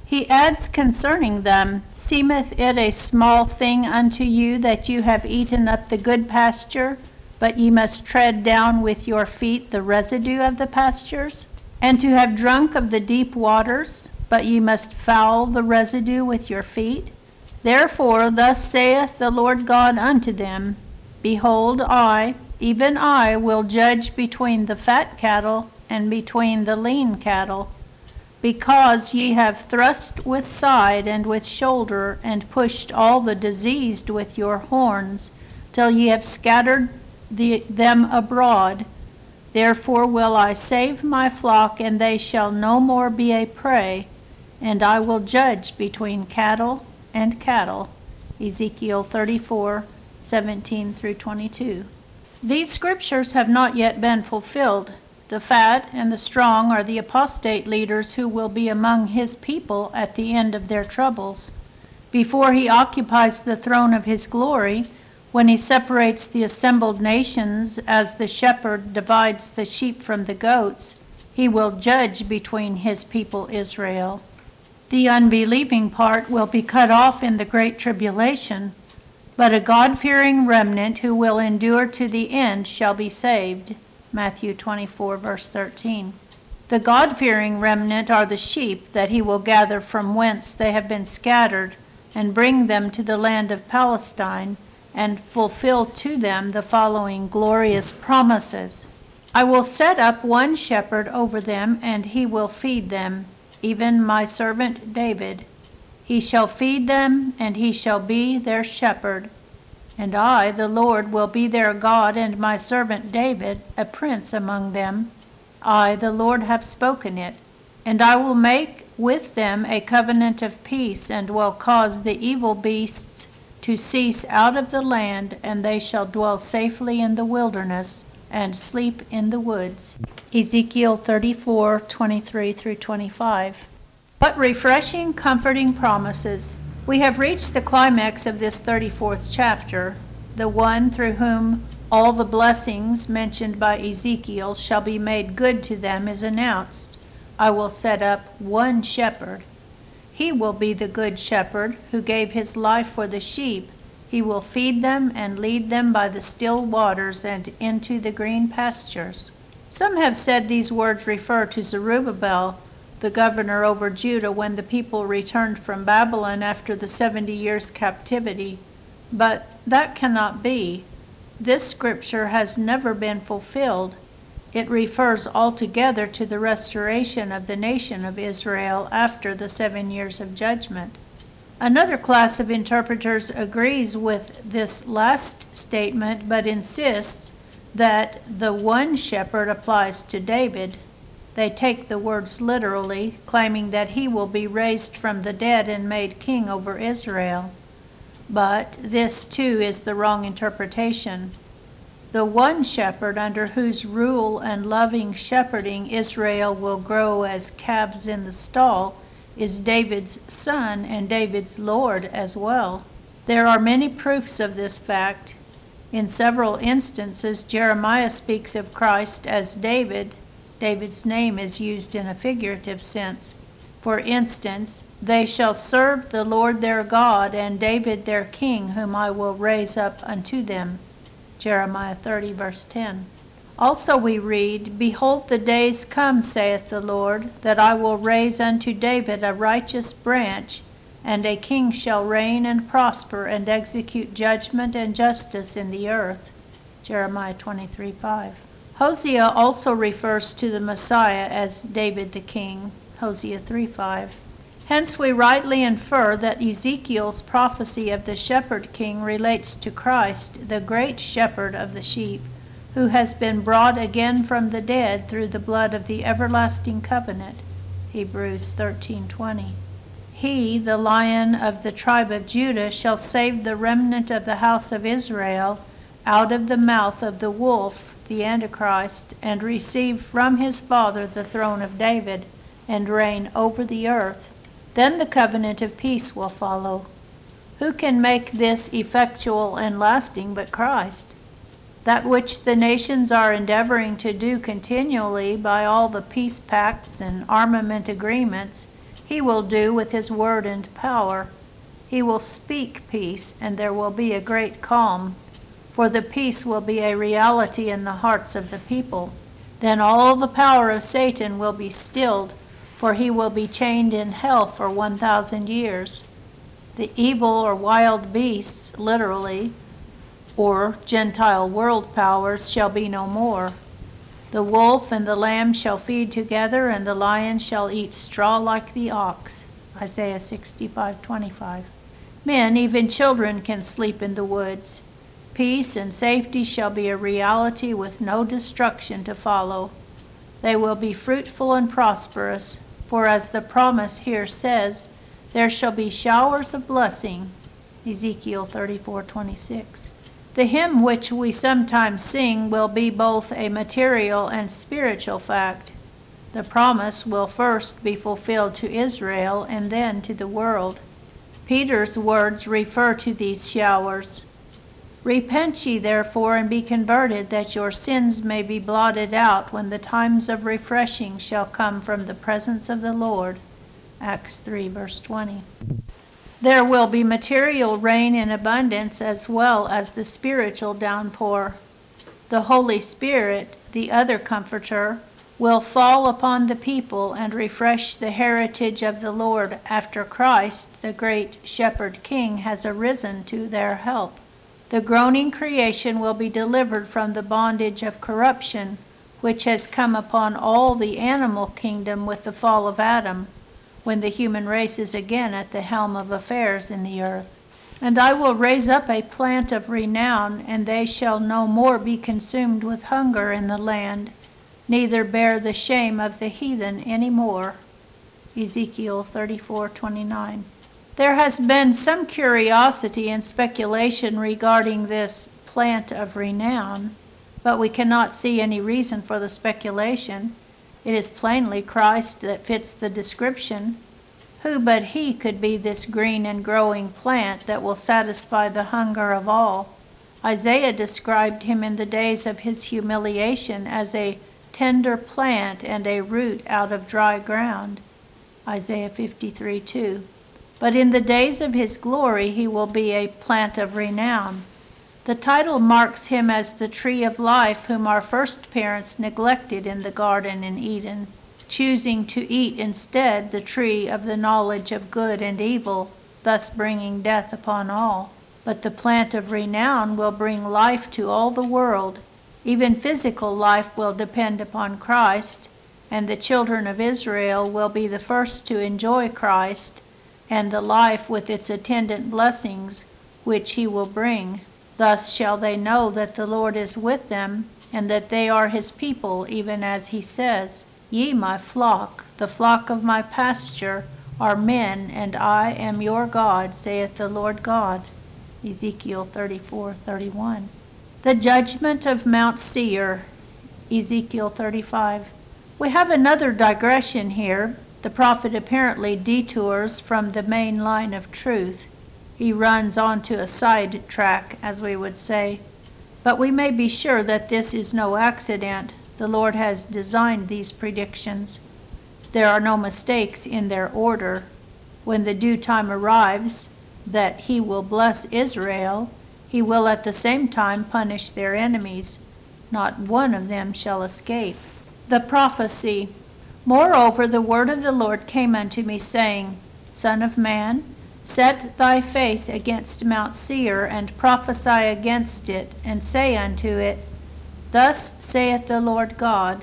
He adds concerning them, Seemeth it a small thing unto you that you have eaten up the good pasture, but ye must tread down with your feet the residue of the pastures? And to have drunk of the deep waters, but ye must foul the residue with your feet? Therefore thus saith the Lord God unto them, Behold, I, even I, will judge between the fat cattle and between the lean cattle, because ye have thrust with side and with shoulder, and pushed all the diseased with your horns, till ye have scattered them abroad. Therefore will I save my flock, and they shall no more be a prey, and I will judge between cattle and cattle. Ezekiel 34:17 through 22. These scriptures have not yet been fulfilled. The fat and the strong are the apostate leaders who will be among his people at the end of their troubles. Before he occupies the throne of his glory, when he separates the assembled nations as the shepherd divides the sheep from the goats, he will judge between his people Israel. The unbelieving part will be cut off in the great tribulation, but a God-fearing remnant who will endure to the end shall be saved. Matthew 24, verse 13. The God-fearing remnant are the sheep that he will gather from whence they have been scattered, and bring them to the land of Palestine, and fulfill to them the following glorious promises. I will set up one shepherd over them, and he will feed them, even my servant David. He shall feed them, and he shall be their shepherd. And I, the Lord, will be their God, and my servant David, a prince among them. I, the Lord, have spoken it. And I will make with them a covenant of peace, and will cause the evil beasts to cease out of the land, and they shall dwell safely in the wilderness, and sleep in the woods. Ezekiel 34:23 through 25. What refreshing, comforting promises! We have reached the climax of this 34th chapter. The one through whom all the blessings mentioned by Ezekiel shall be made good to them is announced. I will set up one shepherd. He will be the good shepherd who gave his life for the sheep. He will feed them and lead them by the still waters and into the green pastures. Some have said these words refer to Zerubbabel, the governor over Judah, when the people returned from Babylon after the 70 years captivity. But that cannot be. This scripture has never been fulfilled. It refers altogether to the restoration of the nation of Israel after the 7 years of judgment. Another class of interpreters agrees with this last statement, but insists that the one shepherd applies to David. They take the words literally, claiming that he will be raised from the dead and made king over Israel. But this too is the wrong interpretation. The one shepherd under whose rule and loving shepherding Israel will grow as calves in the stall is David's son and David's Lord as well. There are many proofs of this fact. In several instances, Jeremiah speaks of Christ as David. David's name is used in a figurative sense. For instance, they shall serve the Lord their God, and David their king, whom I will raise up unto them. Jeremiah 30, verse 10. Also we read, Behold, the days come, saith the Lord, that I will raise unto David a righteous branch, and a king shall reign and prosper, and execute judgment and justice in the earth. Jeremiah 23:5. Hosea also refers to the Messiah as David the king. Hosea 3:5. Hence we rightly infer that Ezekiel's prophecy of the shepherd king relates to Christ, the great shepherd of the sheep, who has been brought again from the dead through the blood of the everlasting covenant. Hebrews 13:20. He, the Lion of the tribe of Judah, shall save the remnant of the house of Israel out of the mouth of the wolf, the Antichrist, and receive from his father the throne of David, and reign over the earth. Then the covenant of peace will follow. Who can make this effectual and lasting but Christ? That which the nations are endeavoring to do continually by all the peace pacts and armament agreements, He will do with his word and power. He will speak peace, and there will be a great calm, for the peace will be a reality in the hearts of the people. Then all the power of Satan will be stilled, for he will be chained in hell for 1,000 years. The evil or wild beasts, literally, or Gentile world powers, shall be no more. The wolf and the lamb shall feed together, and the lion shall eat straw like the ox. Isaiah 65:25. Men, even children, can sleep in the woods. Peace and safety shall be a reality with no destruction to follow. They will be fruitful and prosperous, for as the promise here says, there shall be showers of blessing. Ezekiel 34:26. The hymn which we sometimes sing will be both a material and spiritual fact. The promise will first be fulfilled to Israel and then to the world. Peter's words refer to these showers. Repent ye therefore and be converted, that your sins may be blotted out when the times of refreshing shall come from the presence of the Lord. Acts 3:20. There will be material rain in abundance as well as the spiritual downpour. The Holy Spirit, the other Comforter, will fall upon the people and refresh the heritage of the Lord after Christ, the great Shepherd King, has arisen to their help. The groaning creation will be delivered from the bondage of corruption, which has come upon all the animal kingdom with the fall of Adam, when the human race is again at the helm of affairs in the earth. And I will raise up a plant of renown, and they shall no more be consumed with hunger in the land, neither bear the shame of the heathen any more. Ezekiel 34:29. There has been some curiosity and speculation regarding this plant of renown, but we cannot see any reason for the speculation. It is plainly Christ that fits the description. Who but he could be this green and growing plant that will satisfy the hunger of all? Isaiah described him in the days of his humiliation as a tender plant and a root out of dry ground. Isaiah 53:2. But in the days of his glory he will be a plant of renown. The title marks him as the tree of life whom our first parents neglected in the garden in Eden, choosing to eat instead the tree of the knowledge of good and evil, thus bringing death upon all. But the plant of renown will bring life to all the world. Even physical life will depend upon Christ, and the children of Israel will be the first to enjoy Christ and the life with its attendant blessings which he will bring. Thus shall they know that the Lord is with them, and that they are his people, even as he says, Ye, my flock, the flock of my pasture, are men, and I am your God, saith the Lord God. Ezekiel 34:31. The judgment of Mount Seir, Ezekiel 35. We have another digression here. The prophet apparently detours from the main line of truth. He runs onto a side track, as we would say. But we may be sure that this is no accident. The Lord has designed these predictions. There are no mistakes in their order. When the due time arrives that he will bless Israel, he will at the same time punish their enemies. Not one of them shall escape. The prophecy. Moreover, the word of the Lord came unto me, saying, Son of man, set thy face against Mount Seir, and prophesy against it, and say unto it, Thus saith the Lord God,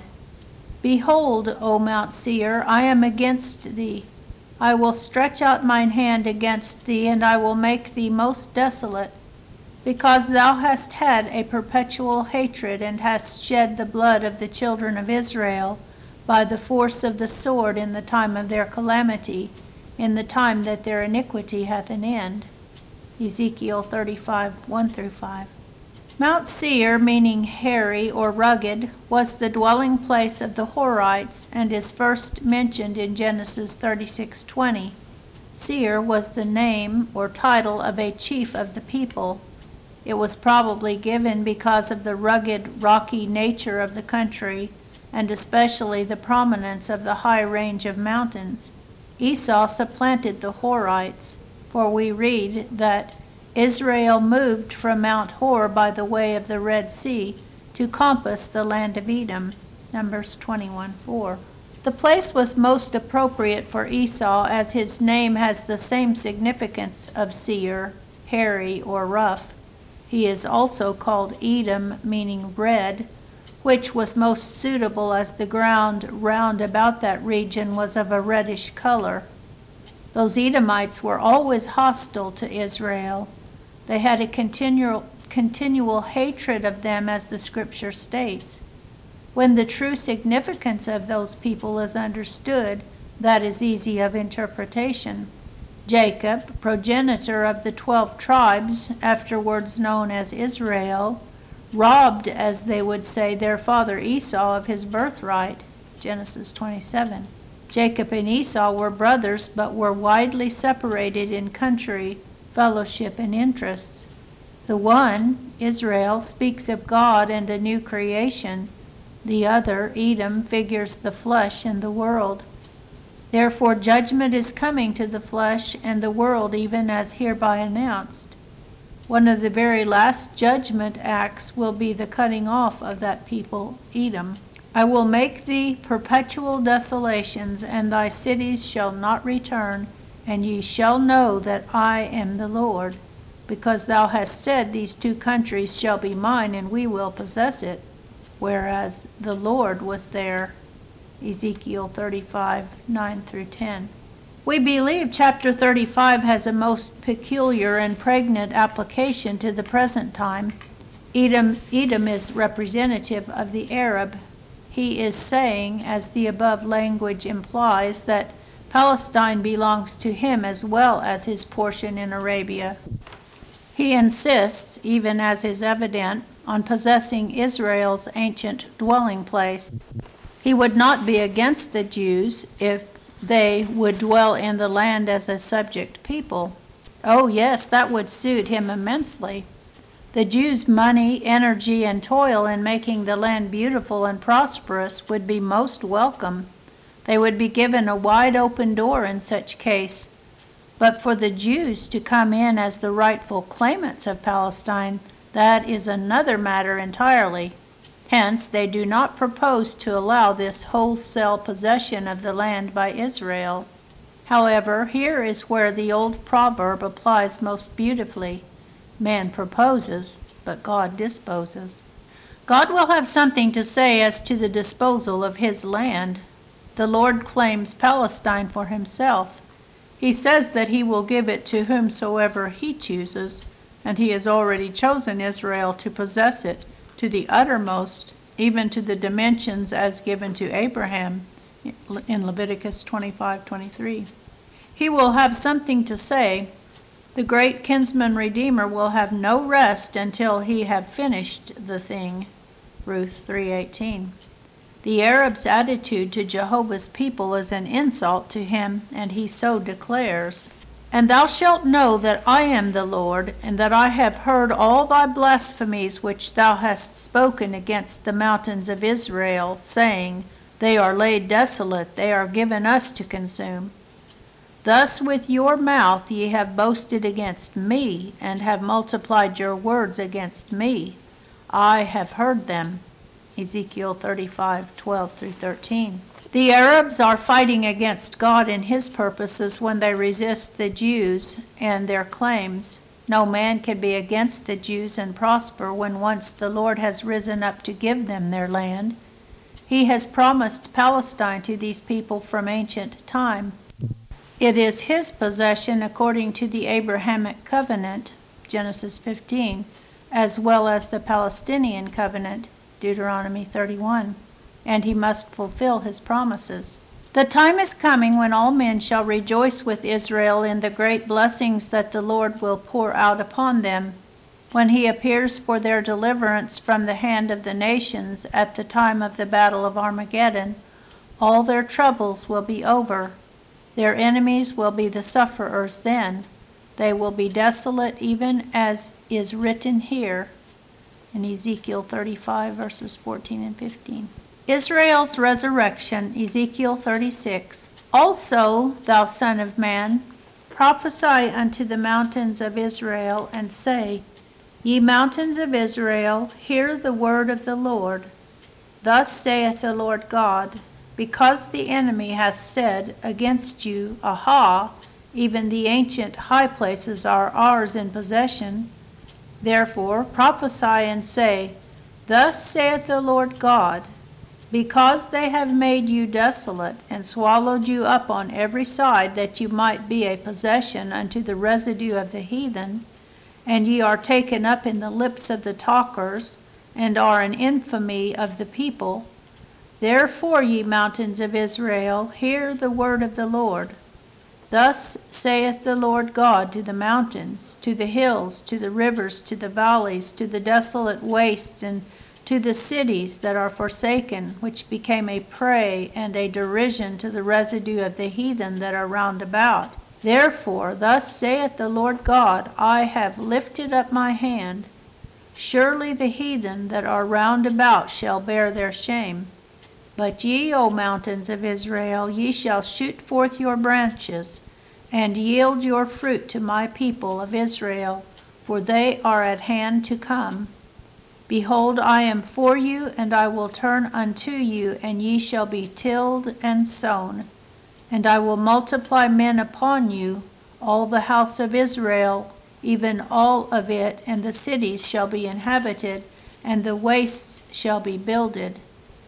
Behold, O Mount Seir, I am against thee. I will stretch out mine hand against thee, and I will make thee most desolate, because thou hast had a perpetual hatred, and hast shed the blood of the children of Israel by the force of the sword in the time of their calamity, in the time that their iniquity hath an end. Ezekiel 35:1-5. Mount Seir, meaning hairy or rugged, was the dwelling place of the Horites, and is first mentioned in Genesis 36:20. Seir was the name or title of a chief of the people. It was probably given because of the rugged, rocky nature of the country, and especially the prominence of the high range of mountains. Esau supplanted the Horites, for we read that Israel moved from Mount Hor by the way of the Red Sea to compass the land of Edom. Numbers 21:4. The place was most appropriate for Esau, as his name has the same significance of seer, hairy, or rough. He is also called Edom, meaning red, which was most suitable as the ground round about that region was of a reddish color. Those Edomites were always hostile to Israel. They had a continual hatred of them, as the scripture states. When the true significance of those people is understood, that is easy of interpretation. Jacob, progenitor of the 12 tribes, afterwards known as Israel, robbed, as they would say, their father Esau of his birthright. Genesis 27. Jacob and Esau were brothers, but were widely separated in country, fellowship, and interests. The one, Israel, speaks of God and a new creation. The other, Edom, figures the flesh and the world. Therefore judgment is coming to the flesh and the world, even as hereby announced. One of the very last judgment acts will be the cutting off of that people, Edom. I will make thee perpetual desolations, and thy cities shall not return, and ye shall know that I am the Lord, because thou hast said, these 2 countries shall be mine, and we will possess it, whereas the Lord was there. Ezekiel 35, 9 through 10. We believe chapter 35 has a most peculiar and pregnant application to the present time. Edom is representative of the Arab. He is saying, as the above language implies, that Palestine belongs to him as well as his portion in Arabia. He insists, even as is evident, on possessing Israel's ancient dwelling place. He would not be against the Jews if they would dwell in the land as a subject people. Oh yes, that would suit him immensely. The Jews' money, energy, and toil in making the land beautiful and prosperous would be most welcome. They would be given a wide open door in such case. But for the Jews to come in as the rightful claimants of Palestine, that is another matter entirely. Hence, they do not propose to allow this wholesale possession of the land by Israel. However, here is where the old proverb applies most beautifully. Man proposes, but God disposes. God will have something to say as to the disposal of his land. The Lord claims Palestine for himself. He says that he will give it to whomsoever he chooses, and he has already chosen Israel to possess it to the uttermost, even to the dimensions as given to Abraham in Leviticus 25:23. He will have something to say. The great kinsman redeemer will have no rest until he have finished the thing. Ruth 3:18. The Arab's attitude to Jehovah's people is an insult to him, and he so declares. And thou shalt know that I am the Lord, and that I have heard all thy blasphemies which thou hast spoken against the mountains of Israel, saying, They are laid desolate, they are given us to consume. Thus with your mouth ye have boasted against me, and have multiplied your words against me. I have heard them. Ezekiel 35:12 through 13. The Arabs are fighting against God and his purposes when they resist the Jews and their claims. No man can be against the Jews and prosper when once the Lord has risen up to give them their land. He has promised Palestine to these people from ancient time. It is his possession according to the Abrahamic covenant, Genesis 15, as well as the Palestinian covenant, Deuteronomy 31. And he must fulfill his promises. The time is coming when all men shall rejoice with Israel in the great blessings that the Lord will pour out upon them, when he appears for their deliverance from the hand of the nations at the time of the battle of Armageddon. All their troubles will be over. Their enemies will be the sufferers then. They will be desolate, even as is written here in Ezekiel 35, verses 14 and 15. Israel's resurrection, Ezekiel 36. Also, thou son of man, prophesy unto the mountains of Israel, and say, Ye mountains of Israel, hear the word of the Lord. Thus saith the Lord God, because the enemy hath said against you, Aha, even the ancient high places are ours in possession. Therefore prophesy and say, Thus saith the Lord God, because they have made you desolate, and swallowed you up on every side, that you might be a possession unto the residue of the heathen, and ye are taken up in the lips of the talkers, and are an infamy of the people. Therefore, ye mountains of Israel, hear the word of the Lord. Thus saith the Lord God to the mountains, to the hills, to the rivers, to the valleys, to the desolate wastes, and to the cities that are forsaken, which became a prey and a derision to the residue of the heathen that are round about. Therefore, thus saith the Lord God, I have lifted up my hand. Surely the heathen that are round about shall bear their shame. But ye, O mountains of Israel, ye shall shoot forth your branches, and yield your fruit to my people of Israel, for they are at hand to come. Behold, I am for you, and I will turn unto you, and ye shall be tilled and sown. And I will multiply men upon you, all the house of Israel, even all of it, and the cities shall be inhabited, and the wastes shall be builded.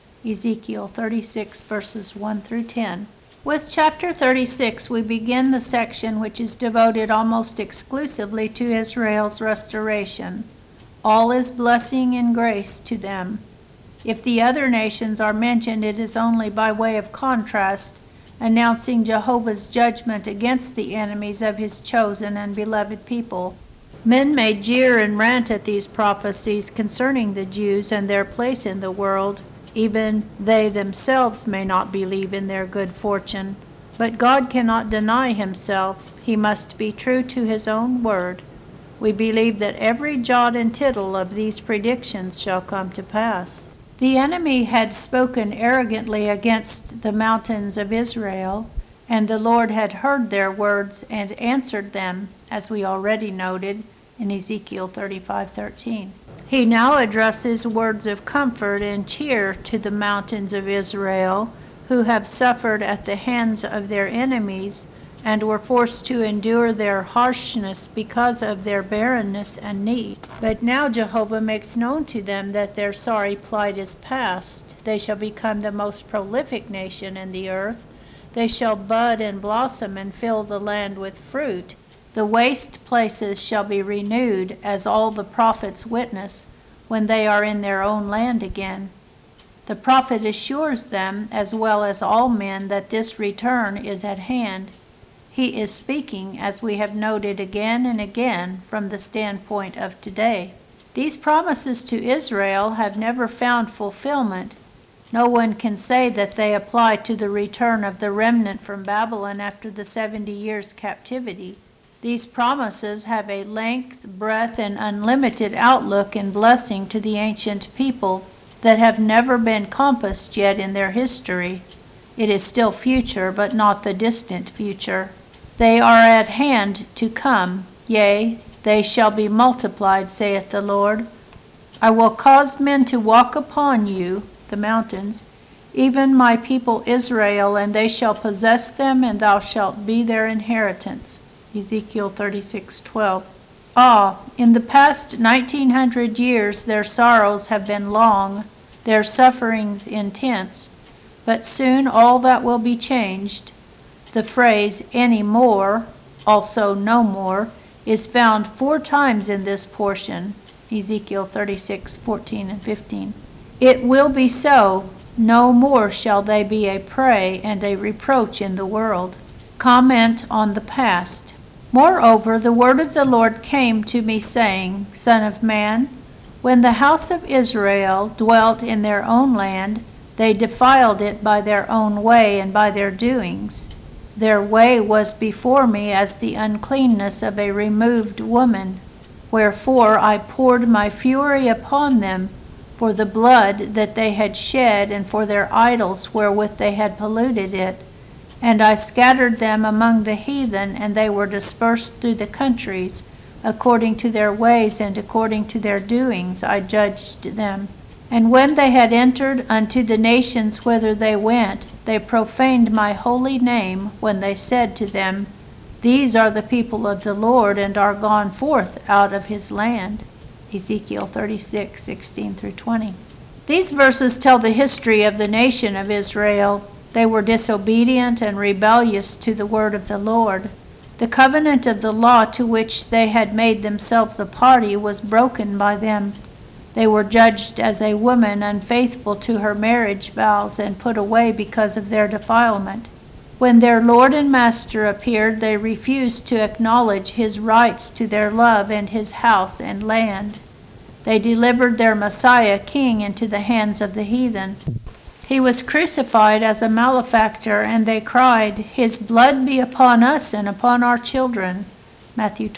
Ezekiel 36, verses 1 through 10. With chapter 36, we begin the section which is devoted almost exclusively to Israel's restoration. All is blessing and grace to them. If the other nations are mentioned, it is only by way of contrast, announcing Jehovah's judgment against the enemies of his chosen and beloved people. Men may jeer and rant at these prophecies concerning the Jews and their place in the world. Even they themselves may not believe in their good fortune. But God cannot deny himself. He must be true to his own word. We believe that every jot and tittle of these predictions shall come to pass. The enemy had spoken arrogantly against the mountains of Israel, and the Lord had heard their words and answered them, as we already noted in Ezekiel 35:13. He now addresses words of comfort and cheer to the mountains of Israel, who have suffered at the hands of their enemies and were forced to endure their harshness because of their barrenness and need. But now Jehovah makes known to them that their sorry plight is past. They shall become the most prolific nation in the earth. They shall bud and blossom and fill the land with fruit. The waste places shall be renewed, as all the prophets witness, when they are in their own land again. The prophet assures them, as well as all men, that this return is at hand. He is speaking, as we have noted again and again, from the standpoint of today. These promises to Israel have never found fulfillment. No one can say that they apply to the return of the remnant from Babylon after the 70 years' captivity. These promises have a length, breadth, and unlimited outlook and blessing to the ancient people that have never been compassed yet in their history. It is still future, but not the distant future. They are at hand to come, yea, they shall be multiplied, saith the Lord. I will cause men to walk upon you, the mountains, even my people Israel, and they shall possess them, and thou shalt be their inheritance. Ezekiel 36:12. Ah, in the past 1900 years their sorrows have been long, their sufferings intense, but soon all that will be changed. The phrase any more, also no more, is found 4 times in this portion, Ezekiel 36:14 and 15. It will be so. No more shall they be a prey and a reproach in the world. Comment on the past. Moreover, the word of the Lord came to me, saying, Son of man, when the house of Israel dwelt in their own land, they defiled it by their own way and by their doings. Their way was before me as the uncleanness of a removed woman. Wherefore I poured my fury upon them for the blood that they had shed, and for their idols wherewith they had polluted it. And I scattered them among the heathen, and they were dispersed through the countries. According to their ways and according to their doings I judged them. And when they had entered unto the nations whither they went, they profaned my holy name, when they said to them, These are the people of the Lord, and are gone forth out of his land. Ezekiel 36:16-20. These verses tell the history of the nation of Israel. They were disobedient and rebellious to the word of the Lord. The covenant of the law to which they had made themselves a party was broken by them. They were judged as a woman unfaithful to her marriage vows and put away because of their defilement. When their Lord and Master appeared, they refused to acknowledge his rights to their love and his house and land. They delivered their Messiah King into the hands of the heathen. He was crucified as a malefactor, and they cried, His blood be upon us and upon our children. Matthew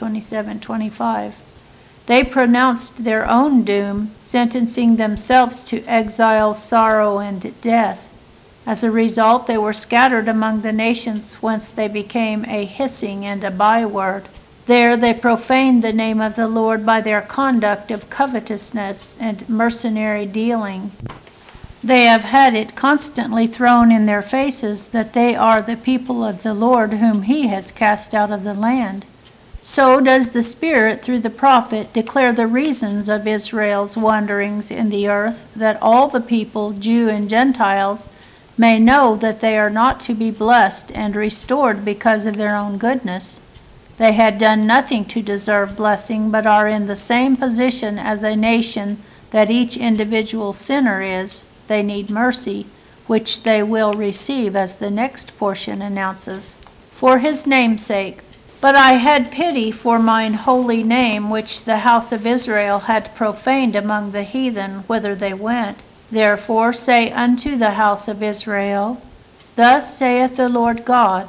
27:25. They pronounced their own doom, sentencing themselves to exile, sorrow, and death. As a result, they were scattered among the nations, whence they became a hissing and a byword. There they profaned the name of the Lord by their conduct of covetousness and mercenary dealing. They have had it constantly thrown in their faces that they are the people of the Lord whom he has cast out of the land. So does the Spirit through the prophet declare the reasons of Israel's wanderings in the earth, that all the people, Jew and Gentiles, may know that they are not to be blessed and restored because of their own goodness. They had done nothing to deserve blessing, but are in the same position as a nation that each individual sinner is. They need mercy, which they will receive, as the next portion announces, for his name's sake. But I had pity for mine holy name, which the house of Israel had profaned among the heathen whither they went. Therefore say unto the house of Israel, Thus saith the Lord God,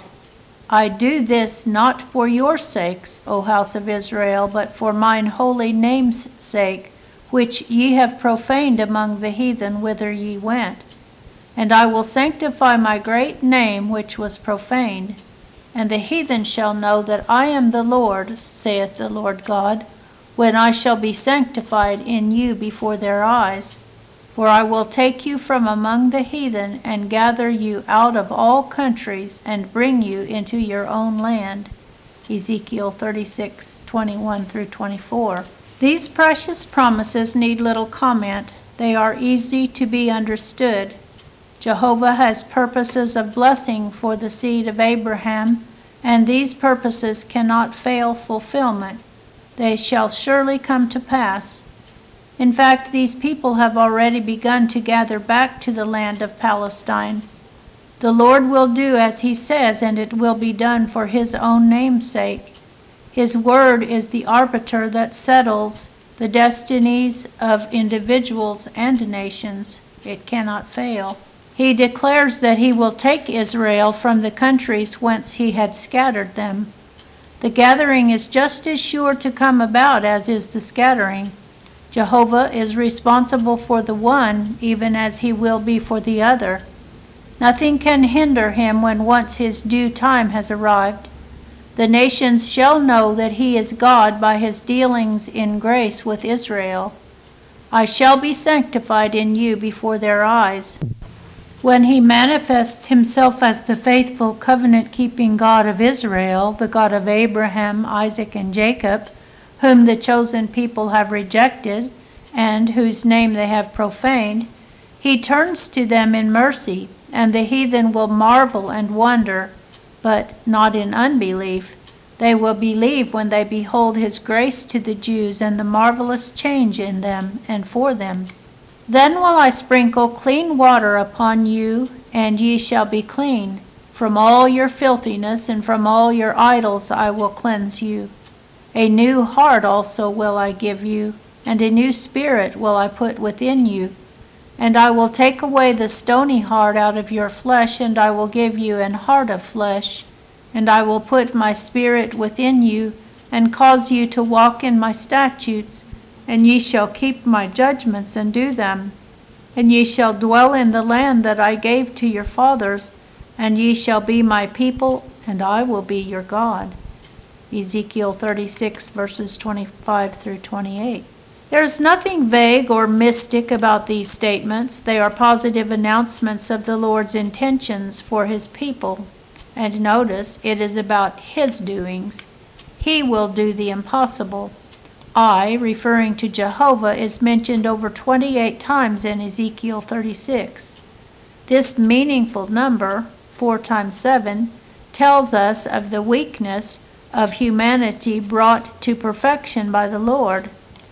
I do this not for your sakes, O house of Israel, but for mine holy name's sake, which ye have profaned among the heathen whither ye went. And I will sanctify my great name which was profaned. And the heathen shall know that I am the Lord, saith the Lord God, when I shall be sanctified in you before their eyes. For I will take you from among the heathen, and gather you out of all countries, and bring you into your own land. Ezekiel 36:21-24. These precious promises need little comment. They are easy to be understood. Jehovah has purposes of blessing for the seed of Abraham, and these purposes cannot fail fulfillment. They shall surely come to pass. In fact, these people have already begun to gather back to the land of Palestine. The Lord will do as he says, and it will be done for his own name's sake. His word is the arbiter that settles the destinies of individuals and nations. It cannot fail. He declares that he will take Israel from the countries whence he had scattered them. The gathering is just as sure to come about as is the scattering. Jehovah is responsible for the one, even as he will be for the other. Nothing can hinder him when once his due time has arrived. The nations shall know that he is God by his dealings in grace with Israel. I shall be sanctified in you before their eyes. When he manifests himself as the faithful covenant-keeping God of Israel, the God of Abraham, Isaac, and Jacob, whom the chosen people have rejected, and whose name they have profaned, he turns to them in mercy, and the heathen will marvel and wonder, but not in unbelief. They will believe when they behold his grace to the Jews and the marvelous change in them and for them. Then will I sprinkle clean water upon you, and ye shall be clean. From all your filthiness and from all your idols I will cleanse you. A new heart also will I give you, and a new spirit will I put within you. And I will take away the stony heart out of your flesh, and I will give you an heart of flesh. And I will put my spirit within you, and cause you to walk in my statutes, and ye shall keep my judgments and do them. And ye shall dwell in the land that I gave to your fathers, and ye shall be my people, and I will be your God. Ezekiel 36, verses 25 through 28. There is nothing vague or mystic about these statements. They are positive announcements of the Lord's intentions for his people. And notice, it is about his doings. He will do the impossible. I, referring to Jehovah, is mentioned over 28 times in Ezekiel 36. This meaningful number, 4 times 7, tells us of the weakness of humanity brought to perfection by the Lord.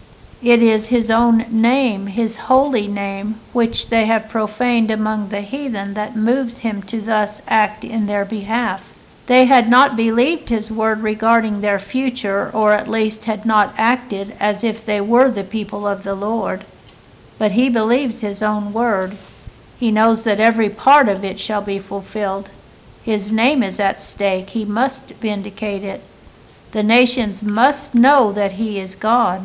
It is his own name, his holy name, which they have profaned among the heathen, that moves him to thus act in their behalf. They had not believed his word regarding their future, or at least had not acted as if they were the people of the Lord. But he believes his own word. He knows that every part of it shall be fulfilled. His name is at stake. He must vindicate it. The nations must know that he is God.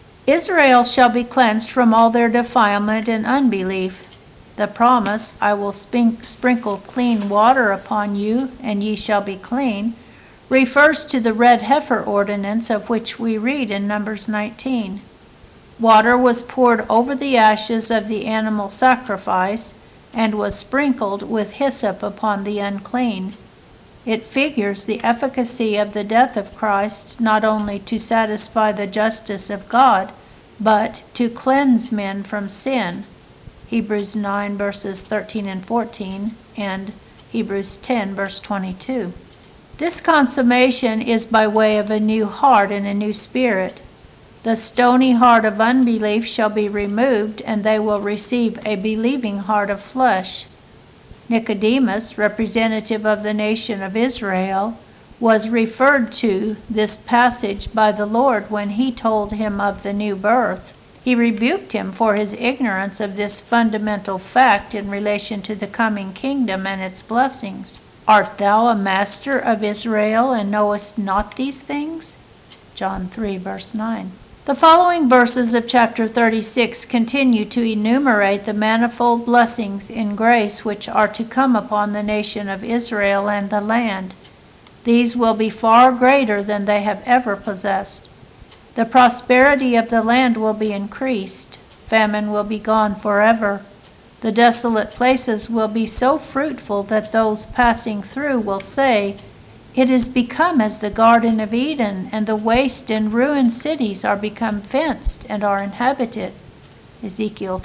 Israel shall be cleansed from all their defilement and unbelief. The promise, I will sprinkle clean water upon you, and ye shall be clean, refers to the red heifer ordinance of which we read in Numbers 19. Water was poured over the ashes of the animal sacrifice, and was sprinkled with hyssop upon the unclean. It figures the efficacy of the death of Christ, not only to satisfy the justice of God, but to cleanse men from sin. Hebrews 9 verses 13 and 14, and Hebrews 10 verse 22. This consummation is by way of a new heart and a new spirit. The stony heart of unbelief shall be removed, and they will receive a believing heart of flesh. Nicodemus, representative of the nation of Israel, was referred to this passage by the Lord when he told him of the new birth. He rebuked him for his ignorance of this fundamental fact in relation to the coming kingdom and its blessings. Art thou a master of Israel, and knowest not these things? John 3, verse 9. The following verses of chapter 36 continue to enumerate the manifold blessings in grace which are to come upon the nation of Israel and the land. These will be far greater than they have ever possessed. The prosperity of the land will be increased. Famine will be gone forever. The desolate places will be so fruitful that those passing through will say, "It is become as the Garden of Eden, and the waste and ruined cities are become fenced and are inhabited." Ezekiel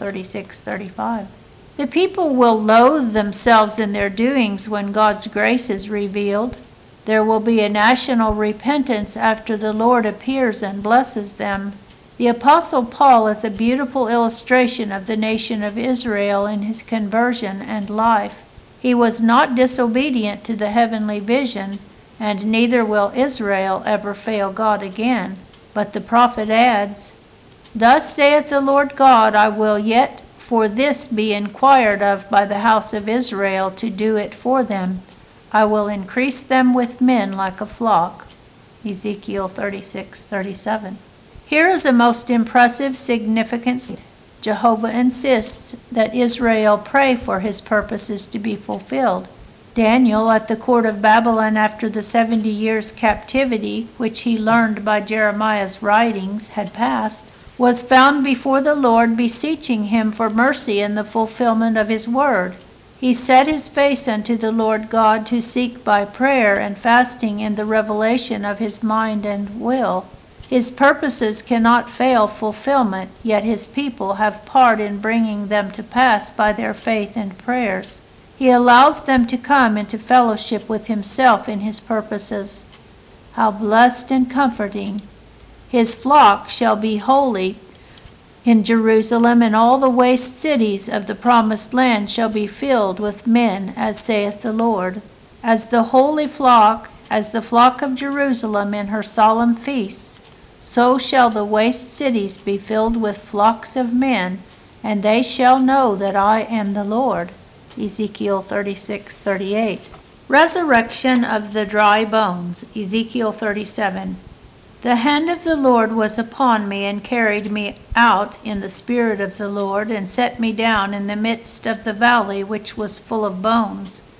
36:35. The people will loathe themselves in their doings when God's grace is revealed. There will be a national repentance after the Lord appears and blesses them. The Apostle Paul is a beautiful illustration of the nation of Israel in his conversion and life. He was not disobedient to the heavenly vision, and neither will Israel ever fail God again. But the prophet adds, "Thus saith the Lord God, I will yet for this be inquired of by the house of Israel to do it for them. I will increase them with men like a flock." Ezekiel 36:37. Here is a most impressive, significant statement. Jehovah insists that Israel pray for his purposes to be fulfilled. Daniel, at the court of Babylon after the 70 years captivity, which he learned by Jeremiah's writings had passed, was found before the Lord beseeching him for mercy in the fulfillment of his word. He set his face unto the Lord God to seek by prayer and fasting in the revelation of his mind and will. His purposes cannot fail fulfillment, yet his people have part in bringing them to pass by their faith and prayers. He allows them to come into fellowship with himself in his purposes. How blessed and comforting! His flock shall be holy in Jerusalem, and all the waste cities of the promised land shall be filled with men, as saith the Lord. As the holy flock, as the flock of Jerusalem in her solemn feasts, so shall the waste cities be filled with flocks of men, and they shall know that I am the Lord. Ezekiel 36:38. Resurrection of the dry bones. Ezekiel 37. The hand of the Lord was upon me, and carried me out in the spirit of the Lord, and set me down in the midst of the valley which was full of bones.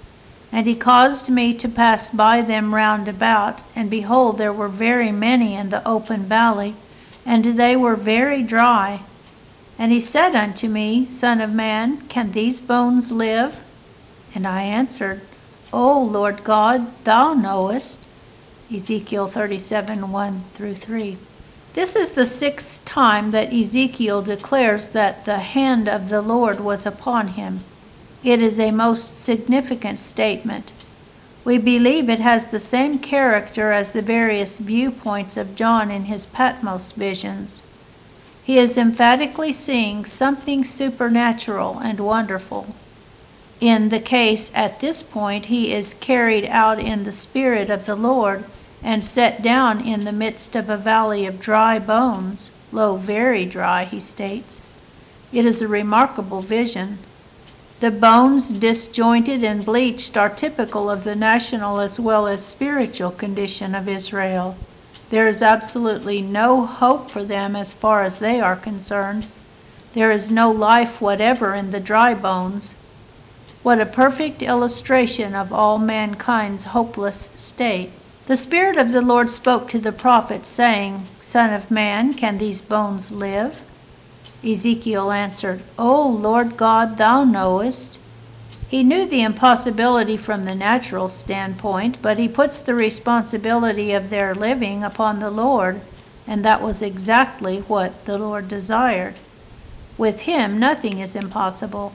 And he caused me to pass by them round about, and behold, there were very many in the open valley, and they were very dry. And he said unto me, Son of man, can these bones live? And I answered, O Lord God, thou knowest. Ezekiel 37, 1 through 3. This is the 6th time that Ezekiel declares that the hand of the Lord was upon him. It is a most significant statement. We believe it has the same character as the various viewpoints of John in his Patmos visions. He is emphatically seeing something supernatural and wonderful. In the case at this point, he is carried out in the Spirit of the Lord and set down in the midst of a valley of dry bones, lo, very dry, he states. It is a remarkable vision. The bones, disjointed and bleached, are typical of the national as well as spiritual condition of Israel. There is absolutely no hope for them as far as they are concerned. There is no life whatever in the dry bones. What a perfect illustration of all mankind's hopeless state. The Spirit of the Lord spoke to the prophet, saying, Son of man, can these bones live? Ezekiel answered, O Lord God, thou knowest. He knew the impossibility from the natural standpoint, but he puts the responsibility of their living upon the Lord, and that was exactly what the Lord desired. With him, nothing is impossible.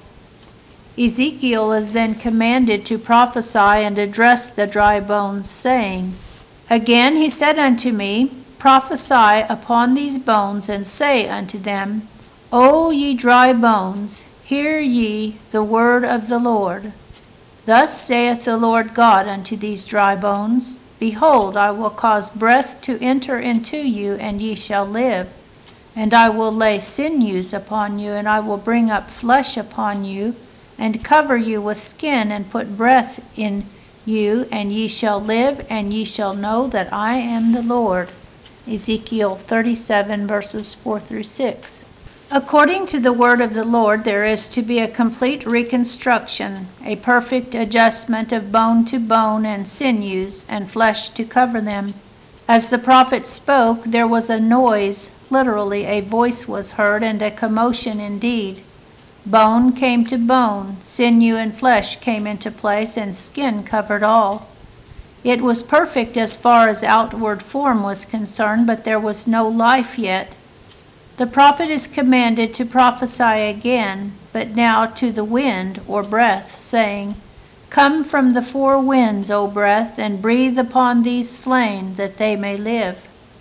Ezekiel is then commanded to prophesy and address the dry bones, saying, Again he said unto me, Prophesy upon these bones, and say unto them, O ye dry bones, hear ye the word of the Lord. Thus saith the Lord God unto these dry bones, Behold, I will cause breath to enter into you, and ye shall live. And I will lay sinews upon you, and I will bring up flesh upon you, and cover you with skin, and put breath in you, and ye shall live, and ye shall know that I am the Lord. Ezekiel 37, verses 4 through 6. According to the word of the Lord, there is to be a complete reconstruction, a perfect adjustment of bone to bone and sinews and flesh to cover them. As the prophet spoke, there was a noise, literally a voice was heard, and a commotion indeed. Bone came to bone, sinew and flesh came into place, and skin covered all. It was perfect as far as outward form was concerned, but there was no life yet. The prophet is commanded to prophesy again, but now to the wind or breath, saying, Come from the four winds, O breath, and breathe upon these slain, that they may live.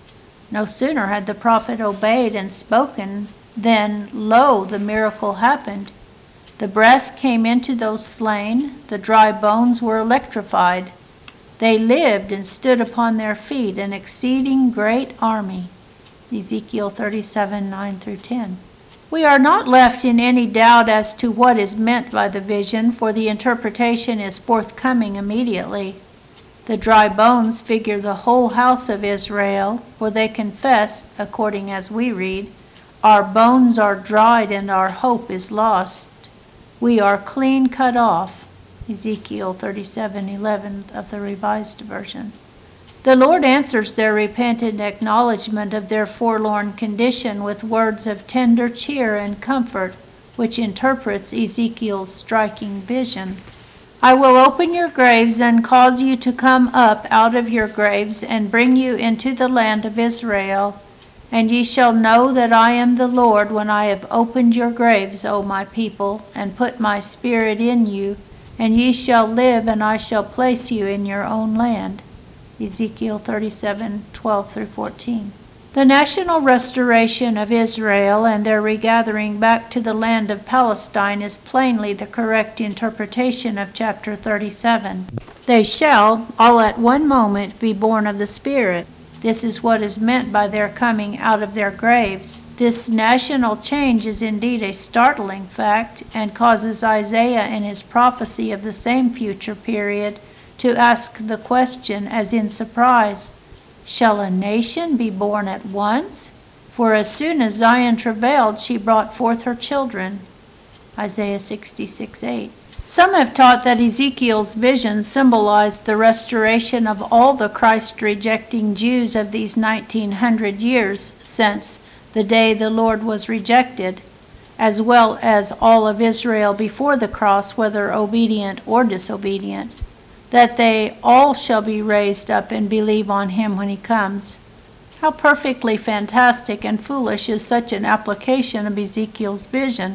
No sooner had the prophet obeyed and spoken than, lo, the miracle happened. The breath came into those slain, the dry bones were electrified. They lived and stood upon their feet, an exceeding great army. Ezekiel 37, 9 through 10. We are not left in any doubt as to what is meant by the vision, for the interpretation is forthcoming immediately. The dry bones figure the whole house of Israel, for they confess, according as we read, Our bones are dried and our hope is lost. We are clean cut off. Ezekiel 37:11 of the Revised Version. The Lord answers their repentant acknowledgement of their forlorn condition with words of tender cheer and comfort, which interprets Ezekiel's striking vision. I will open your graves and cause you to come up out of your graves and bring you into the land of Israel. And ye shall know that I am the Lord when I have opened your graves, O my people, and put my spirit in you, and ye shall live, and I shall place you in your own land. Ezekiel 37, 12 through 14. The national restoration of Israel and their regathering back to the land of Palestine is plainly the correct interpretation of chapter 37. They shall, all at one moment, be born of the Spirit. This is what is meant by their coming out of their graves. This national change is indeed a startling fact, and causes Isaiah in his prophecy of the same future period to ask the question as in surprise, Shall a nation be born at once? For as soon as Zion travailed, she brought forth her children. Isaiah 66:8. Some have taught that Ezekiel's vision symbolized the restoration of all the Christ-rejecting Jews of these 1900 years since the day the Lord was rejected, as well as all of Israel before the cross, whether obedient or disobedient, that they all shall be raised up and believe on him when he comes. How perfectly fantastic and foolish is such an application of Ezekiel's vision.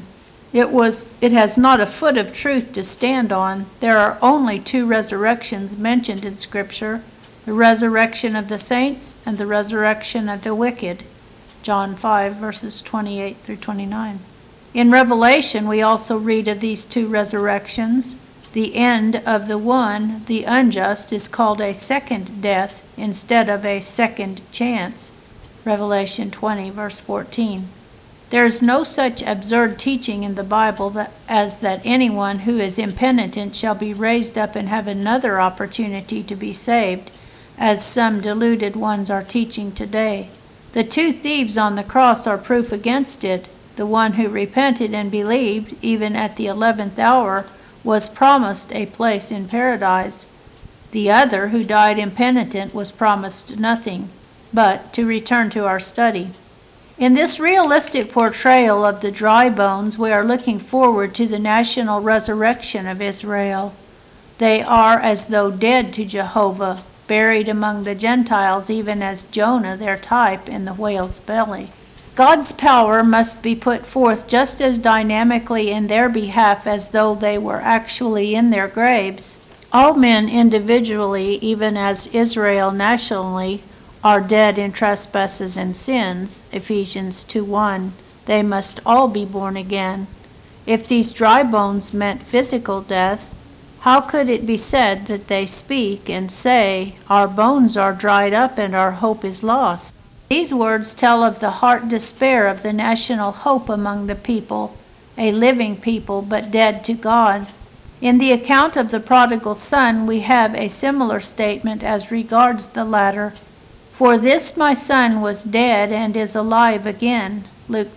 It has not a foot of truth to stand on. There are only two resurrections mentioned in Scripture, the resurrection of the saints and the resurrection of the wicked. John 5, verses 28 through 29. In Revelation, we also read of these two resurrections. The end of the one, the unjust, is called a second death instead of a second chance. Revelation 20, verse 14. There is no such absurd teaching in the Bible as that anyone who is impenitent shall be raised up and have another opportunity to be saved, as some deluded ones are teaching today. The two thieves on the cross are proof against it. The one who repented and believed, even at the 11th hour, was promised a place in paradise. The other, who died impenitent, was promised nothing. But to return to our study. In this realistic portrayal of the dry bones, we are looking forward to the national resurrection of Israel. They are as though dead to Jehovah, buried among the Gentiles, even as Jonah, their type, in the whale's belly. God's power must be put forth just as dynamically in their behalf as though they were actually in their graves. All men individually, even as Israel nationally, are dead in trespasses and sins, Ephesians 2:1. They must all be born again. If these dry bones meant physical death, how could it be said that they speak and say, "Our bones are dried up and our hope is lost"? These words tell of the heart despair of the national hope among the people, a living people but dead to God. In the account of the prodigal son, we have a similar statement as regards the latter. For this my son was dead and is alive again, Luke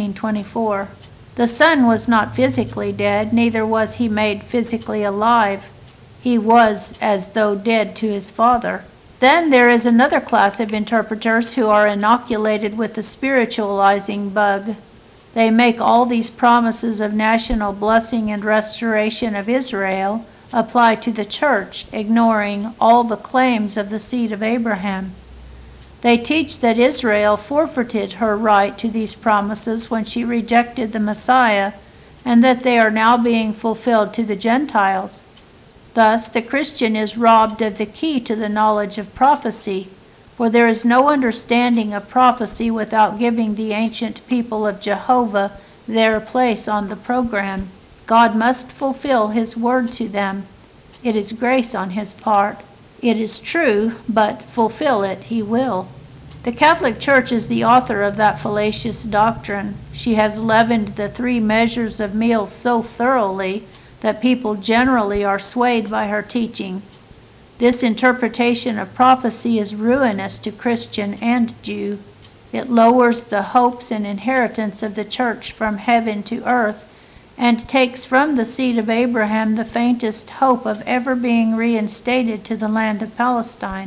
15:24. The son was not physically dead, neither was he made physically alive. He was as though dead to his father. Then there is another class of interpreters who are inoculated with the spiritualizing bug. They make all these promises of national blessing and restoration of Israel apply to the church, ignoring all the claims of the seed of Abraham. They teach that Israel forfeited her right to these promises when she rejected the Messiah, and that they are now being fulfilled to the Gentiles. Thus, the Christian is robbed of the key to the knowledge of prophecy, for there is no understanding of prophecy without giving the ancient people of Jehovah their place on the program. God must fulfill his word to them. It is grace on his part. It is true, but fulfill it he will. The Catholic Church is the author of that fallacious doctrine. She has leavened the three measures of meals so thoroughly that people generally are swayed by her teaching. This interpretation of prophecy is ruinous to Christian and Jew. It lowers the hopes and inheritance of the church from heaven to earth and takes from the seed of Abraham the faintest hope of ever being reinstated to the land of Palestine.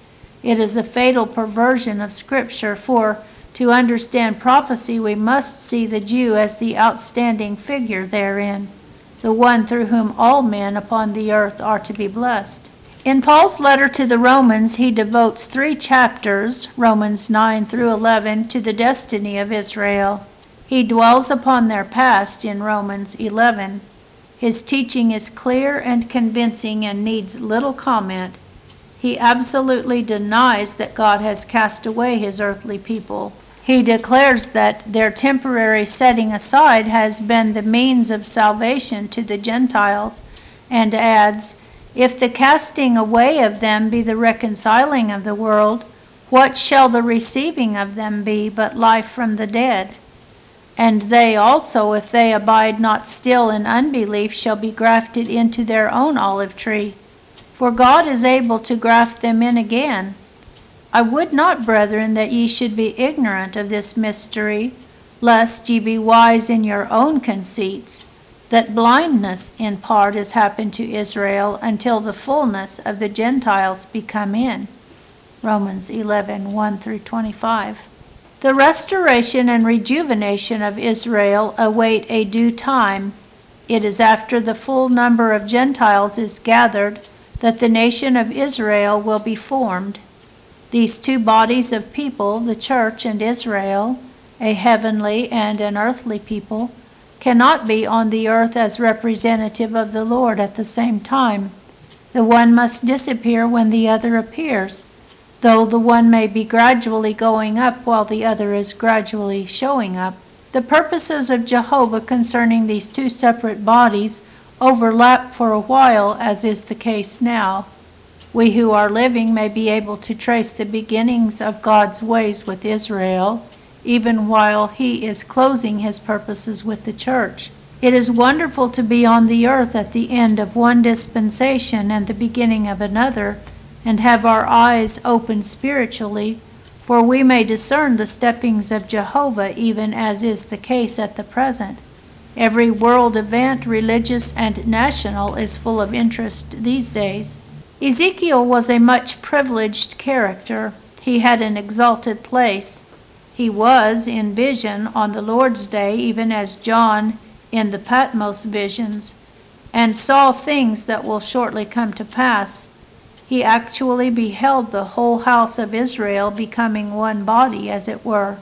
It is a fatal perversion of Scripture, for to understand prophecy we must see the Jew as the outstanding figure therein, the one through whom all men upon the earth are to be blessed. In Paul's letter to the Romans, he devotes 3 chapters, Romans 9 through 11, to the destiny of Israel. He dwells upon their past in Romans 11. His teaching is clear and convincing and needs little comment. He absolutely denies that God has cast away his earthly people. He declares that their temporary setting aside has been the means of salvation to the Gentiles, and adds, "If the casting away of them be the reconciling of the world, what shall the receiving of them be but life from the dead? And they also, if they abide not still in unbelief, shall be grafted into their own olive tree. For God is able to graft them in again. I would not, brethren, that ye should be ignorant of this mystery, lest ye be wise in your own conceits. that blindness in part has happened to Israel until the fullness of the Gentiles be come in. Romans 11:1 through 25. The restoration and rejuvenation of Israel await a due time. It is after the full number of Gentiles is gathered that the nation of Israel will be formed. These two bodies of people, the church and Israel, a heavenly and an earthly people, cannot be on the earth as representative of the Lord at the same time. The one must disappear when the other appears, though the one may be gradually going up while the other is gradually showing up. The purposes of Jehovah concerning these two separate bodies overlap for a while, as is the case now. We who are living may be able to trace the beginnings of God's ways with Israel, even while he is closing his purposes with the church. It is wonderful to be on the earth at the end of one dispensation and the beginning of another, and have our eyes opened spiritually, for we may discern the steppings of Jehovah even as is the case at the present. Every world event, religious and national, is full of interest these days. Ezekiel was a much privileged character. He had an exalted place. He was, in vision, on the Lord's day, even as John in the Patmos visions, and saw things that will shortly come to pass. He actually beheld the whole house of Israel becoming one body, as it were.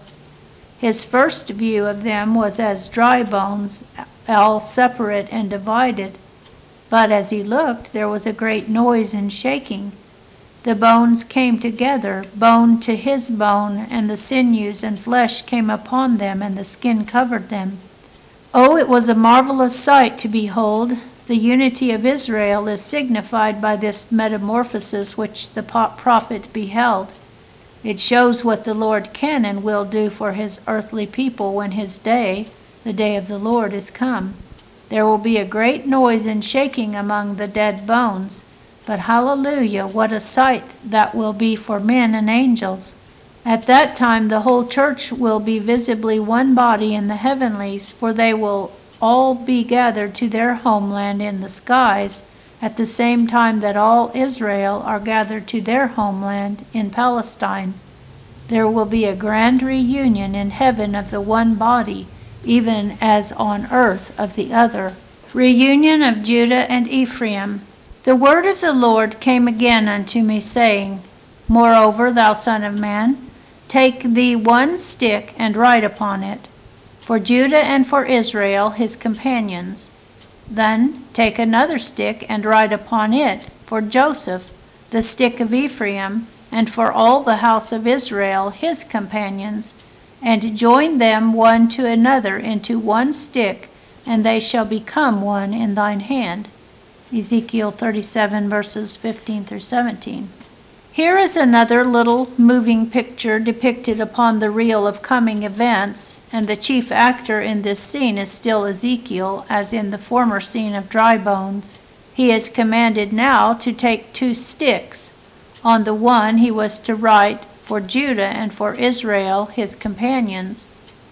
His first view of them was as dry bones, all separate and divided. But as he looked, there was a great noise and shaking. The bones came together, bone to his bone, and the sinews and flesh came upon them, and the skin covered them. Oh, it was a marvelous sight to behold. The unity of Israel is signified by this metamorphosis which the prophet beheld. It shows what the Lord can and will do for his earthly people when his day, the day of the Lord, is come. There will be a great noise and shaking among the dead bones. But hallelujah, what a sight that will be for men and angels. At that time the whole church will be visibly one body in the heavenlies, for they will all be gathered to their homeland in the skies, at the same time that all Israel are gathered to their homeland in Palestine. There will be a grand reunion in heaven of the one body, even as on earth of the other. Reunion of Judah and Ephraim. The word of the Lord came again unto me, saying, Moreover, thou son of man, take thee one stick and write upon it, for Judah and for Israel his companions. Then take another stick and write upon it, for Joseph, the stick of Ephraim, and for all the house of Israel his companions, and join them one to another into one stick, and they shall become one in thine hand. Ezekiel 37 verses 15 through 17. Here is another little moving picture depicted upon the reel of coming events, and the chief actor in this scene is still Ezekiel, as in the former scene of dry bones. He is commanded now to take two sticks. On the one he was to write, for Judah and for Israel his companions.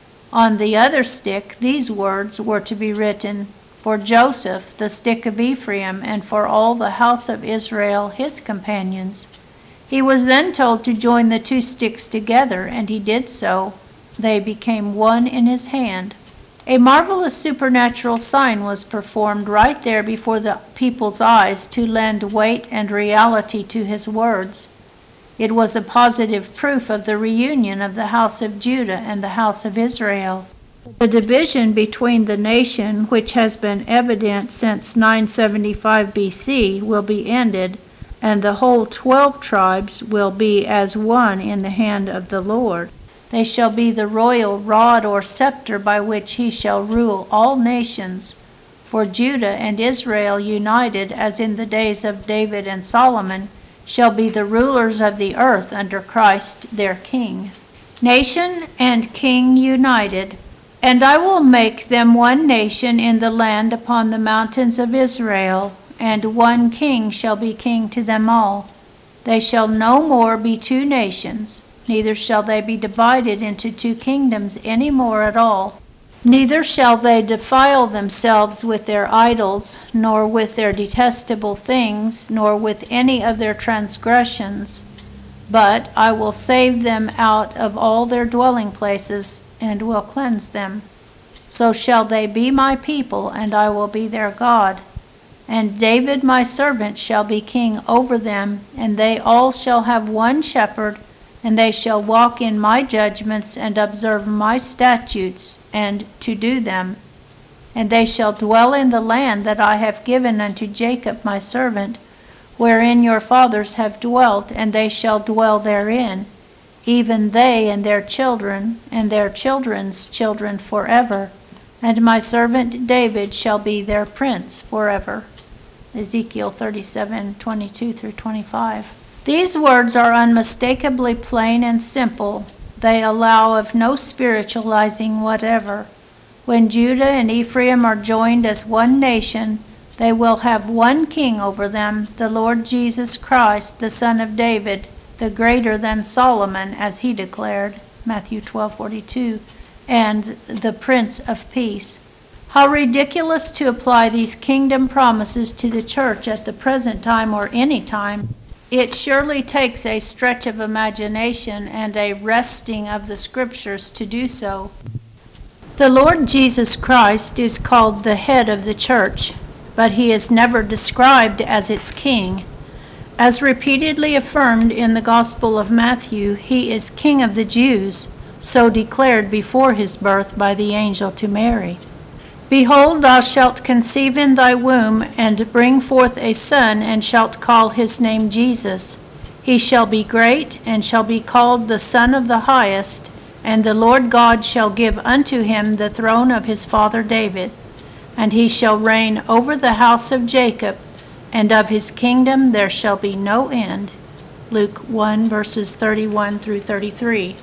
On the other stick these words were to be written, for Joseph, the stick of Ephraim, and for all the house of Israel his companions. He was then told to join the two sticks together, and he did so. They became one in his hand. A marvelous supernatural sign was performed right there before the people's eyes to lend weight and reality to his words. It was a positive proof of the reunion of the house of Judah and the house of Israel. The division between the nation, which has been evident since 975 BC, will be ended, and the whole 12 tribes will be as one in the hand of the Lord. They shall be the royal rod or scepter by which he shall rule all nations. For Judah and Israel united, as in the days of David and Solomon, shall be the rulers of the earth under Christ their King. Nation and king united. And I will make them one nation in the land upon the mountains of Israel, and one king shall be king to them all. They shall no more be two nations, neither shall they be divided into two kingdoms any more at all. Neither shall they defile themselves with their idols, nor with their detestable things, nor with any of their transgressions. But I will save them out of all their dwelling places, and will cleanse them. So shall they be my people, and I will be their God. And David my servant shall be king over them, and they all shall have one shepherd, and they shall walk in my judgments, and observe my statutes, and to do them. And they shall dwell in the land that I have given unto Jacob my servant, wherein your fathers have dwelt, and they shall dwell therein, even they and their children, and their children's children forever. And my servant David shall be their prince forever. Ezekiel 37:22 through 25. These words are unmistakably plain and simple. They allow of no spiritualizing whatever. When Judah and Ephraim are joined as one nation, they will have one king over them, the Lord Jesus Christ, the Son of David, the greater than Solomon, as he declared, Matthew 12:42, and the Prince of Peace. How ridiculous to apply these kingdom promises to the church at the present time or any time. It surely takes a stretch of imagination and a wresting of the scriptures to do so. The Lord Jesus Christ is called the head of the church, but he is never described as its king. As repeatedly affirmed in the Gospel of Matthew, he is King of the Jews, so declared before his birth by the angel to Mary. Behold, thou shalt conceive in thy womb, and bring forth a son, and shalt call his name Jesus. He shall be great, and shall be called the Son of the Highest, and the Lord God shall give unto him the throne of his father David. And he shall reign over the house of Jacob, and of his kingdom there shall be no end. Luke 1, verses 31 through 33.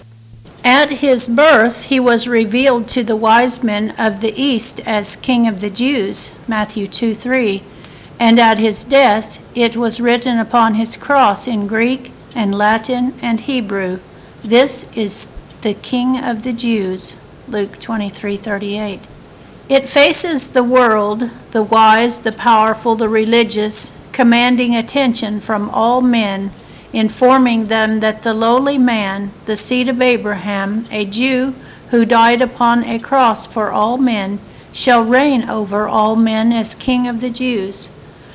At his birth, he was revealed to the wise men of the east as King of the Jews, Matthew 2:3, and at his death, it was written upon his cross in Greek and Latin and Hebrew, "This is the King of the Jews," Luke 23:38. It faces the world, the wise, the powerful, the religious, commanding attention from all men, informing them that the lowly man, the seed of Abraham, a Jew who died upon a cross for all men, shall reign over all men as King of the Jews.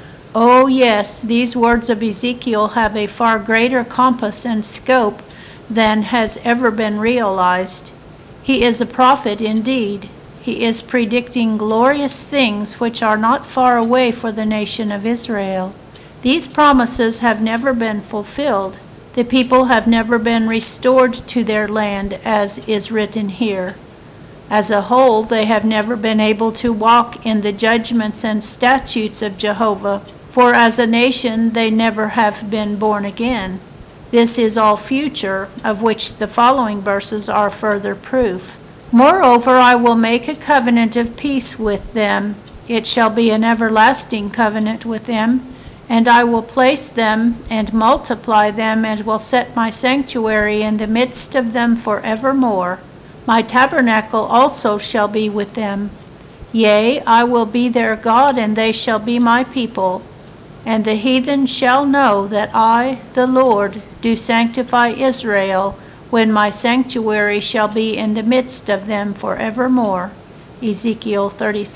Oh yes, these words of Ezekiel have a far greater compass and scope than has ever been realized. He is a prophet indeed. He is predicting glorious things which are not far away for the nation of Israel. These promises have never been fulfilled. The people have never been restored to their land, as is written here. As a whole, they have never been able to walk in the judgments and statutes of Jehovah, for as a nation they never have been born again. This is all future, of which the following verses are further proof. Moreover, I will make a covenant of peace with them. It shall be an everlasting covenant with them, and I will place them and multiply them, and will set my sanctuary in the midst of them forevermore. My tabernacle also shall be with them. Yea, I will be their God, and they shall be my people. And the heathen shall know that I, the Lord, do sanctify Israel, when my sanctuary shall be in the midst of them forevermore. Ezekiel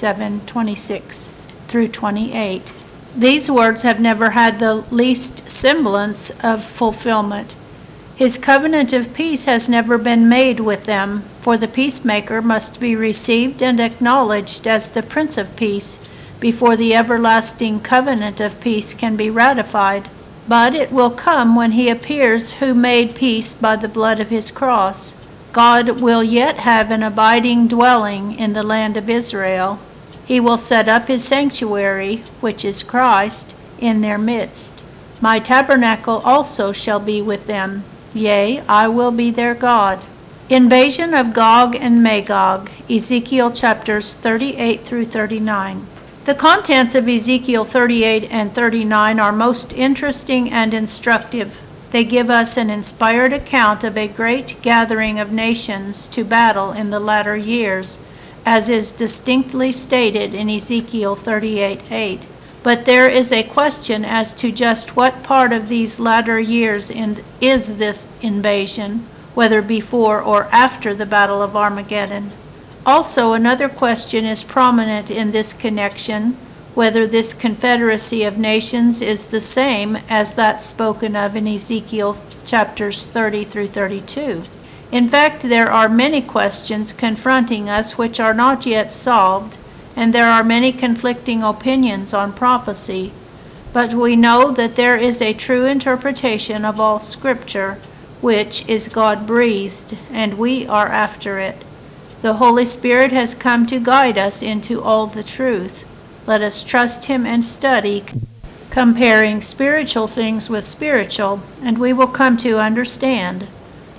37:26 through 28. These words have never had the least semblance of fulfillment. His covenant of peace has never been made with them, for the peacemaker must be received and acknowledged as the Prince of Peace before the everlasting covenant of peace can be ratified. But it will come when he appears who made peace by the blood of his cross. God will yet have an abiding dwelling in the land of Israel. He will set up his sanctuary, which is Christ, in their midst. My tabernacle also shall be with them. Yea, I will be their God. Invasion of Gog and Magog, Ezekiel chapters 38 through 39. The contents of Ezekiel 38 and 39 are most interesting and instructive. They give us an inspired account of a great gathering of nations to battle in the latter years, as is distinctly stated in Ezekiel 38:8. But there is a question as to just what part of these latter years is this invasion, whether before or after the Battle of Armageddon. Also, another question is prominent in this connection, whether this confederacy of nations is the same as that spoken of in Ezekiel chapters 30 through 32. In fact, there are many questions confronting us which are not yet solved, and there are many conflicting opinions on prophecy. But we know that there is a true interpretation of all Scripture, which is God-breathed, and we are after it. The Holy Spirit has come to guide us into all the truth. Let us trust Him and study, comparing spiritual things with spiritual, and we will come to understand.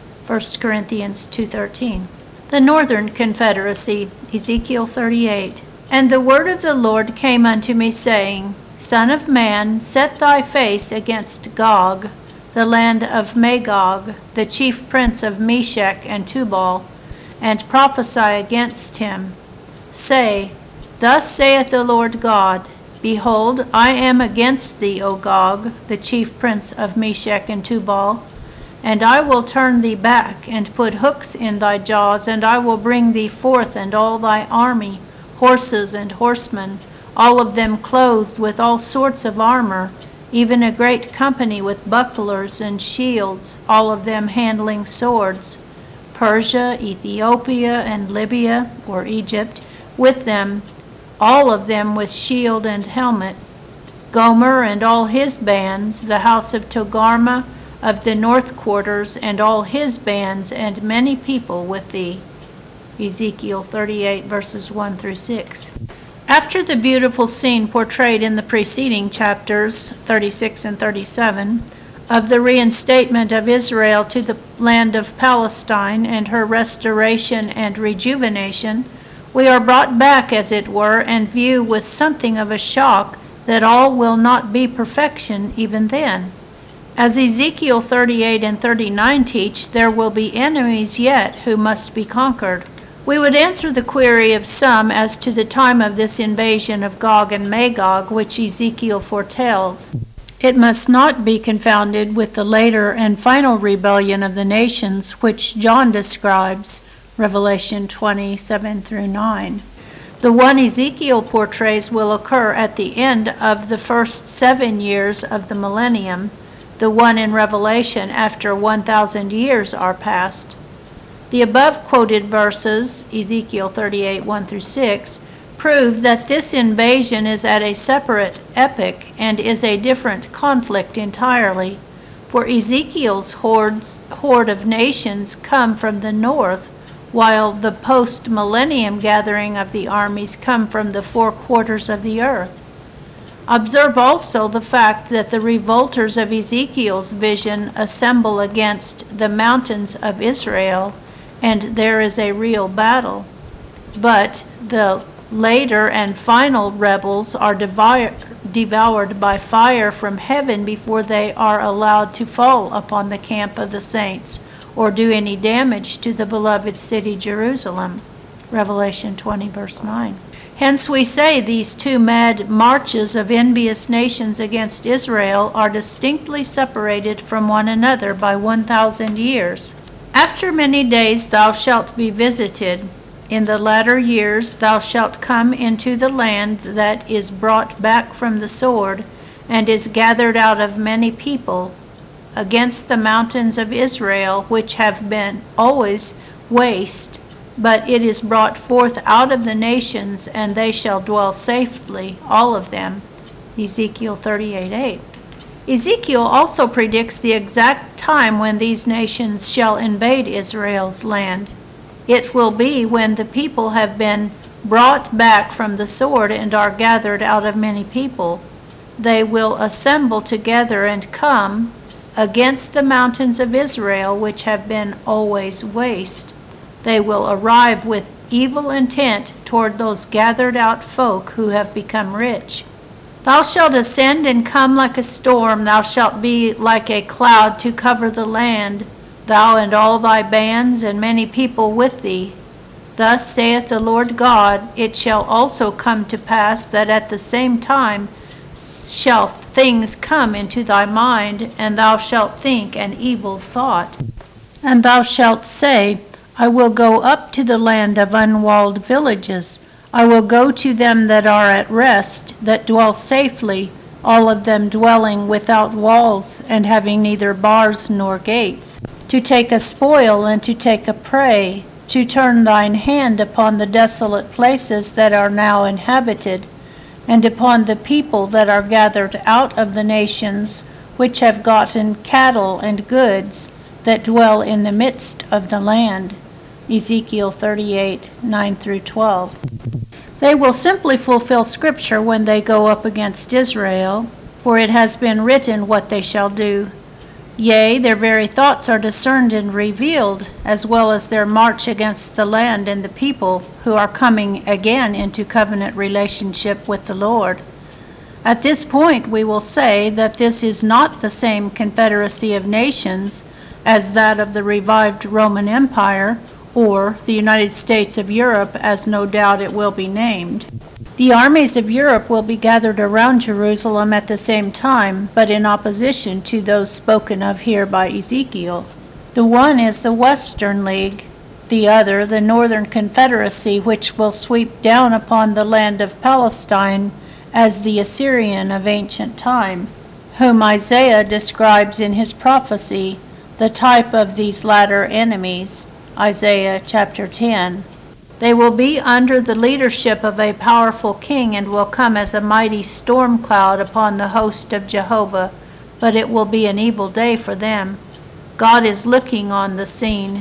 1 Corinthians 2:13. The Northern Confederacy, Ezekiel 38. And the word of the Lord came unto me, saying, Son of man, set thy face against Gog, the land of Magog, the chief prince of Meshech and Tubal, and prophesy against him. Say, Thus saith the Lord God, Behold, I am against thee, O Gog, the chief prince of Meshech and Tubal, and I will turn thee back, and put hooks in thy jaws, and I will bring thee forth and all thy army, horses and horsemen, all of them clothed with all sorts of armor, even a great company with bucklers and shields, all of them handling swords. Persia, Ethiopia, and Libya, or Egypt, with them, all of them with shield and helmet. Gomer and all his bands, the house of Togarmah of the north quarters, and all his bands, and many people with thee. Ezekiel 38, verses 1 through 6. After the beautiful scene portrayed in the preceding chapters, 36 and 37, of the reinstatement of Israel to the land of Palestine and her restoration and rejuvenation, we are brought back, as it were, and view with something of a shock that all will not be perfection even then. As Ezekiel 38 and 39 teach, there will be enemies yet who must be conquered. We would answer the query of some as to the time of this invasion of Gog and Magog, which Ezekiel foretells. It must not be confounded with the later and final rebellion of the nations, which John describes, Revelation 27 through 9. The one Ezekiel portrays will occur at the end of the first 7 years of the millennium, the one in Revelation after 1,000 years are past. The above quoted verses, Ezekiel 38, 1 through 6, prove that this invasion is at a separate epoch and is a different conflict entirely. For Ezekiel's horde of nations come from the north, while the post-millennium gathering of the armies come from the 4 quarters of the earth. Observe also the fact that the revolters of Ezekiel's vision assemble against the mountains of Israel, and there is a real battle. But the later and final rebels are devoured by fire from heaven before they are allowed to fall upon the camp of the saints or do any damage to the beloved city Jerusalem. Revelation 20, verse 9. Hence we say these 2 mad marches of envious nations against Israel are distinctly separated from one another by 1,000 years. After many days thou shalt be visited. In the latter years thou shalt come into the land that is brought back from the sword, and is gathered out of many people, against the mountains of Israel, which have been always waste, but it is brought forth out of the nations, and they shall dwell safely, all of them. Ezekiel 38:8. Ezekiel also predicts the exact time when these nations shall invade Israel's land. It will be when the people have been brought back from the sword and are gathered out of many people. They will assemble together and come against the mountains of Israel, which have been always waste. They will arrive with evil intent toward those gathered out folk who have become rich. Thou shalt ascend and come like a storm, thou shalt be like a cloud to cover the land, thou and all thy bands and many people with thee. Thus saith the Lord God, it shall also come to pass that at the same time shall things come into thy mind, and thou shalt think an evil thought. And thou shalt say, I will go up to the land of unwalled villages. I will go to them that are at rest, that dwell safely, all of them dwelling without walls, and having neither bars nor gates, to take a spoil and to take a prey, to turn thine hand upon the desolate places that are now inhabited, and upon the people that are gathered out of the nations, which have gotten cattle and goods, that dwell in the midst of the land. Ezekiel 38, 9 through 12. They will simply fulfill Scripture when they go up against Israel, for it has been written what they shall do. Yea, their very thoughts are discerned and revealed, as well as their march against the land and the people who are coming again into covenant relationship with the Lord. At this point, we will say that this is not the same confederacy of nations as that of the revived Roman Empire, or the United States of Europe, as no doubt it will be named. The armies of Europe will be gathered around Jerusalem at the same time, but in opposition to those spoken of here by Ezekiel. The one is the Western League, the other the Northern Confederacy, which will sweep down upon the land of Palestine as the Assyrian of ancient time, whom Isaiah describes in his prophecy, the type of these latter enemies. Isaiah chapter 10. They will be under the leadership of a powerful king and will come as a mighty storm cloud upon the host of Jehovah, but it will be an evil day for them. God is looking on the scene.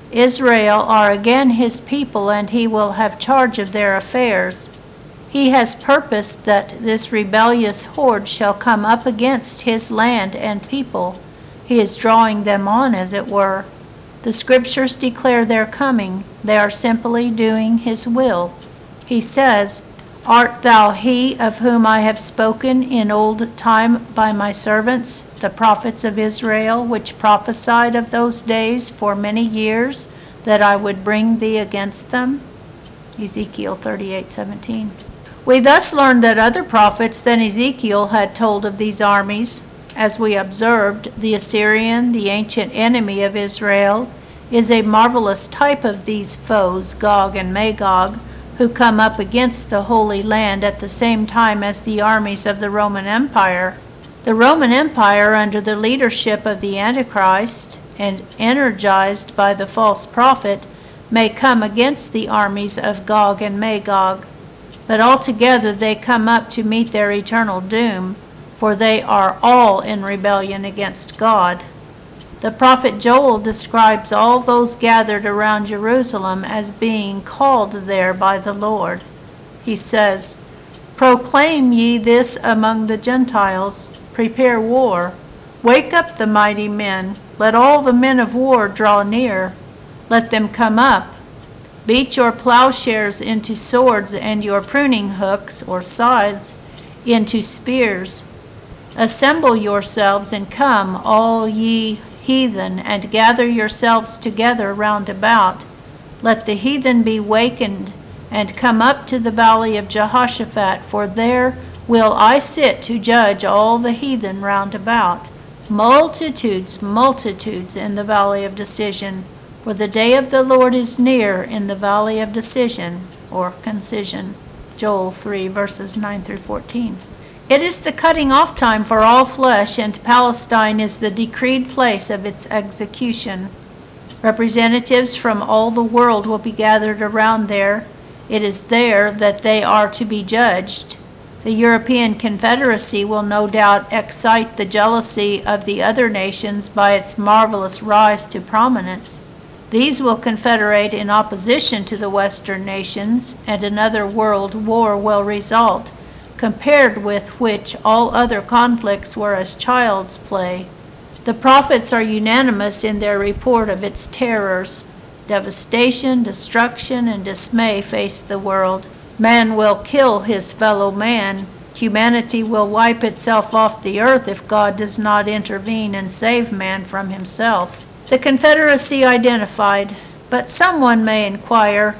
Israel are again his people, and he will have charge of their affairs. He has purposed that this rebellious horde shall come up against his land and people. He is drawing them on, as it were. The Scriptures declare their coming. They are simply doing his will. He says, Art thou he of whom I have spoken in old time by my servants, the prophets of Israel, which prophesied of those days for many years, that I would bring thee against them? Ezekiel 38:17. We thus learn that other prophets than Ezekiel had told of these armies. As we observed, the Assyrian, the ancient enemy of Israel, is a marvelous type of these foes, Gog and Magog, who come up against the Holy Land at the same time as the armies of the Roman Empire. The Roman Empire, under the leadership of the Antichrist and energized by the false prophet, may come against the armies of Gog and Magog, but altogether they come up to meet their eternal doom, for they are all in rebellion against God. The prophet Joel describes all those gathered around Jerusalem as being called there by the Lord. He says, Proclaim ye this among the Gentiles, prepare war. Wake up the mighty men, let all the men of war draw near. Let them come up. Beat your plowshares into swords, and your pruning hooks, or scythes, into spears. Assemble yourselves and come, all ye heathen, and gather yourselves together round about. Let the heathen be wakened, and come up to the valley of Jehoshaphat, for there will I sit to judge all the heathen round about. Multitudes, multitudes in the valley of decision, for the day of the Lord is near in the valley of decision, or concision. Joel 3, verses 9 through 14. It is the cutting off time for all flesh, and Palestine is the decreed place of its execution. Representatives from all the world will be gathered around there. It is there that they are to be judged. The European Confederacy will no doubt excite the jealousy of the other nations by its marvelous rise to prominence. These will confederate in opposition to the Western nations, and another world war will result, compared with which all other conflicts were as child's play. The prophets are unanimous in their report of its terrors. Devastation, destruction, and dismay face the world. Man will kill his fellow man. Humanity will wipe itself off the earth if God does not intervene and save man from himself. The Confederacy identified, but someone may inquire,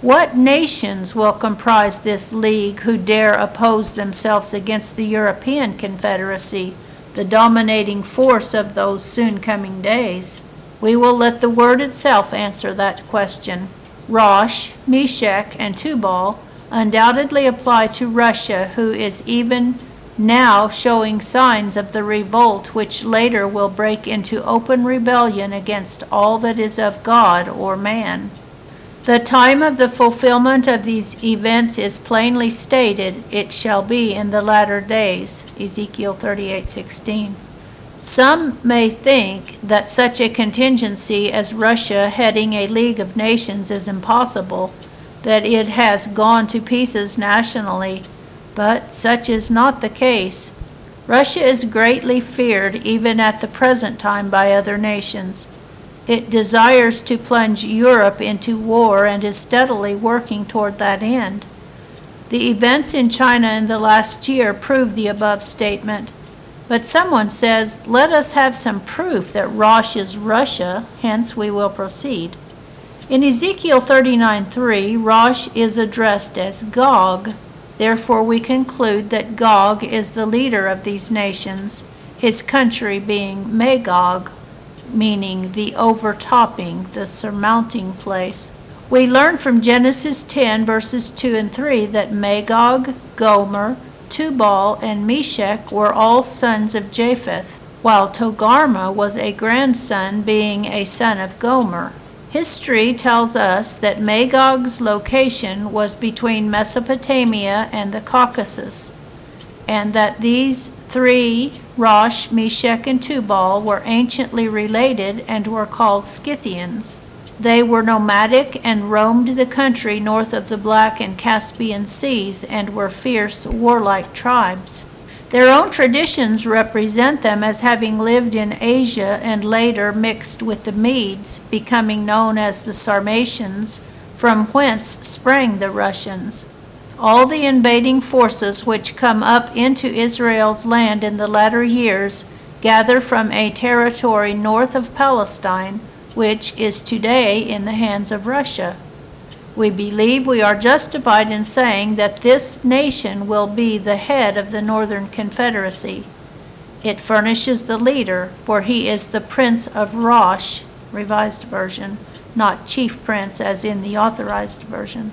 What nations will comprise this league who dare oppose themselves against the European Confederacy, the dominating force of those soon coming days? We will let the word itself answer that question. Rosh, Meshech, and Tubal undoubtedly apply to Russia, who is even now showing signs of the revolt which later will break into open rebellion against all that is of God or man. The time of the fulfillment of these events is plainly stated. It shall be in the latter days. Ezekiel 38:16. Some may think that such a contingency as Russia heading a League of Nations is impossible, that it has gone to pieces nationally, but such is not the case. Russia is greatly feared even at the present time by other nations. It desires to plunge Europe into war and is steadily working toward that end. The events in China in the last year prove the above statement. But someone says, let us have some proof that Rosh is Russia, hence we will proceed. In Ezekiel 39:3, Rosh is addressed as Gog. Therefore we conclude that Gog is the leader of these nations, his country being Magog, meaning the overtopping, the surmounting place. We learn from Genesis 10 verses 2 and 3 that Magog, Gomer, Tubal, and Meshech were all sons of Japheth, while Togarmah was a grandson, being a son of Gomer. History tells us that Magog's location was between Mesopotamia and the Caucasus, and that these three, Rosh, Meshech, and Tubal, were anciently related and were called Scythians. They were nomadic and roamed the country north of the Black and Caspian Seas and were fierce, warlike tribes. Their own traditions represent them as having lived in Asia and later mixed with the Medes, becoming known as the Sarmatians, from whence sprang the Russians. All the invading forces which come up into Israel's land in the latter years gather from a territory north of Palestine, which is today in the hands of Russia. We believe we are justified in saying that this nation will be the head of the Northern Confederacy. It furnishes the leader, for he is the Prince of Rosh, Revised Version, not Chief Prince as in the Authorized Version.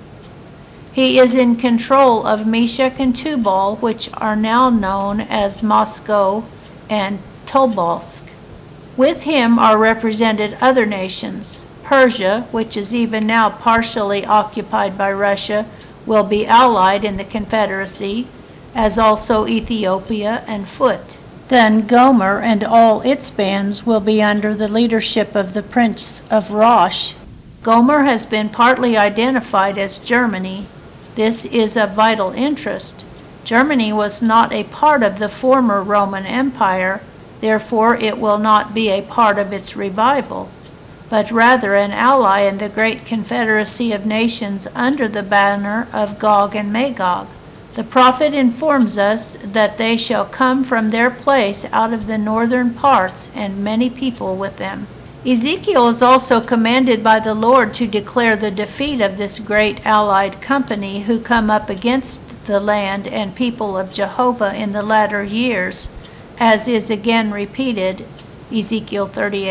He is in control of Meshech and Tubal, which are now known as Moscow and Tobolsk. With him are represented other nations. Persia, which is even now partially occupied by Russia, will be allied in the Confederacy, as also Ethiopia and Phut. Then Gomer and all its bands will be under the leadership of the Prince of Rosh. Gomer has been partly identified as Germany. This is of vital interest. Germany was not a part of the former Roman Empire, therefore it will not be a part of its revival, but rather an ally in the great confederacy of nations under the banner of Gog and Magog. The prophet informs us that they shall come from their place out of the northern parts, and many people with them. Ezekiel is also commanded by the Lord to declare the defeat of this great allied company who come up against the land and people of Jehovah in the latter years, as is again repeated, Ezekiel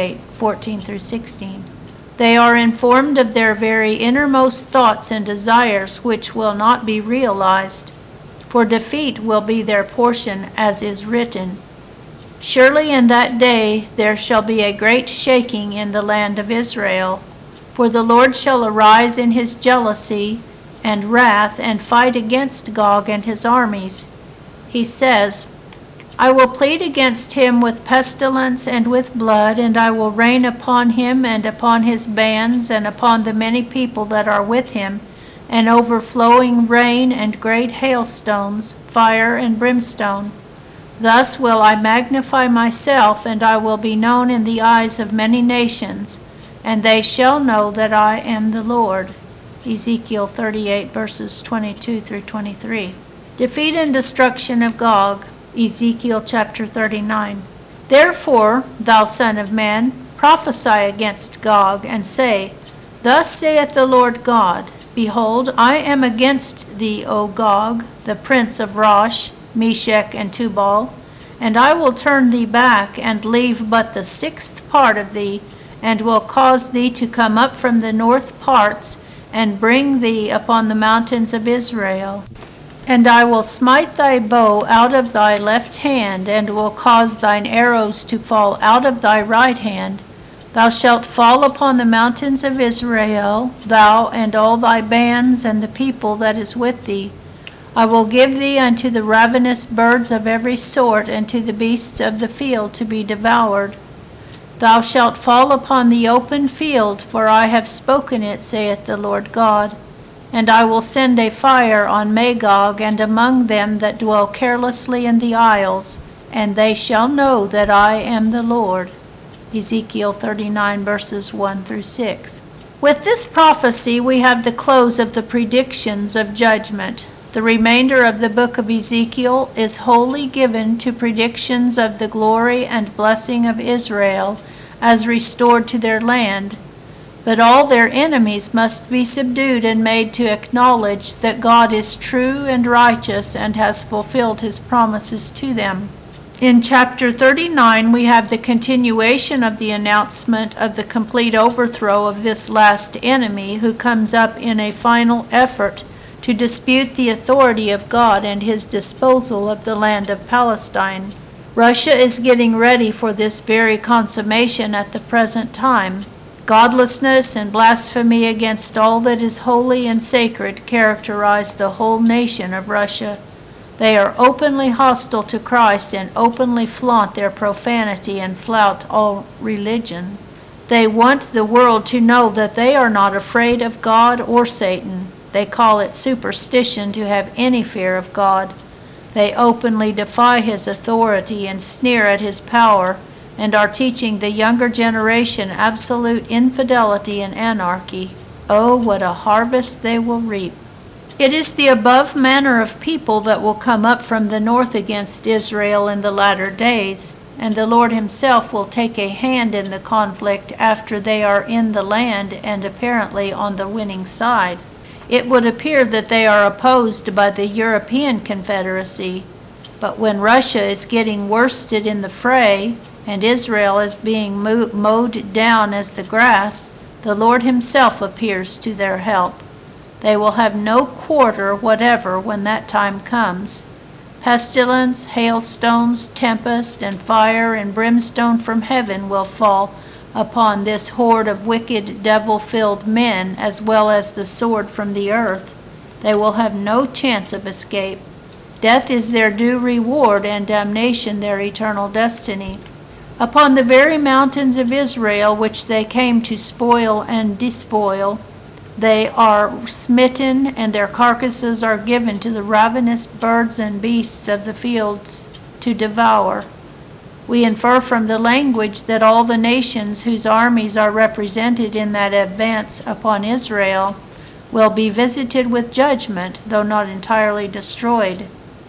38:14-16. They are informed of their very innermost thoughts and desires, which will not be realized, for defeat will be their portion, as is written, "Surely in that day there shall be a great shaking in the land of Israel, for the Lord shall arise in his jealousy and wrath and fight against Gog and his armies." He says, "I will plead against him with pestilence and with blood, and I will rain upon him and upon his bands and upon the many people that are with him, an overflowing rain and great hailstones, fire and brimstone. Thus will I magnify myself, and I will be known in the eyes of many nations, and they shall know that I am the Lord." Ezekiel 38 verses 22-23. Defeat and destruction of Gog. Ezekiel chapter 39. "Therefore, thou son of man, prophesy against Gog, and say, Thus saith the Lord God, Behold, I am against thee, O Gog, the prince of Rosh, Meshech, and Tubal, and I will turn thee back, and leave but the sixth part of thee, and will cause thee to come up from the north parts, and bring thee upon the mountains of Israel. And I will smite thy bow out of thy left hand, and will cause thine arrows to fall out of thy right hand. Thou shalt fall upon the mountains of Israel, thou and all thy bands and the people that is with thee. I will give thee unto the ravenous birds of every sort, and to the beasts of the field to be devoured. Thou shalt fall upon the open field, for I have spoken it, saith the Lord God. And I will send a fire on Magog, and among them that dwell carelessly in the isles, and they shall know that I am the Lord. Ezekiel 39, verses 1 through 6. With this prophecy, we have the close of the predictions of judgment. The remainder of the book of Ezekiel is wholly given to predictions of the glory and blessing of Israel as restored to their land. But all their enemies must be subdued and made to acknowledge that God is true and righteous and has fulfilled his promises to them. In chapter 39, we have the continuation of the announcement of the complete overthrow of this last enemy who comes up in a final effort to dispute the authority of God and his disposal of the land of Palestine. Russia is getting ready for this very consummation at the present time. Godlessness and blasphemy against all that is holy and sacred characterize the whole nation of Russia. They are openly hostile to Christ and openly flaunt their profanity and flout all religion. They want the world to know that they are not afraid of God or Satan. They call it superstition to have any fear of God. They openly defy his authority and sneer at his power, and are teaching the younger generation absolute infidelity and anarchy. Oh, what a harvest they will reap. It is the above manner of people that will come up from the north against Israel in the latter days, and the Lord himself will take a hand in the conflict after they are in the land and apparently on the winning side. It would appear that they are opposed by the European Confederacy, but when Russia is getting worsted in the fray, and Israel is being mowed down as the grass, the Lord himself appears to their help. They will have no quarter whatever when that time comes. Pestilence, hailstones, tempest, and fire and brimstone from heaven will fall upon this horde of wicked, devil-filled men, as well as the sword from the earth. They will have no chance of escape. Death is their due reward, and damnation their eternal destiny. Upon the very mountains of Israel, which they came to spoil and despoil, they are smitten, and their carcasses are given to the ravenous birds and beasts of the fields to devour. We infer from the language that all the nations whose armies are represented in that advance upon Israel will be visited with judgment, though not entirely destroyed.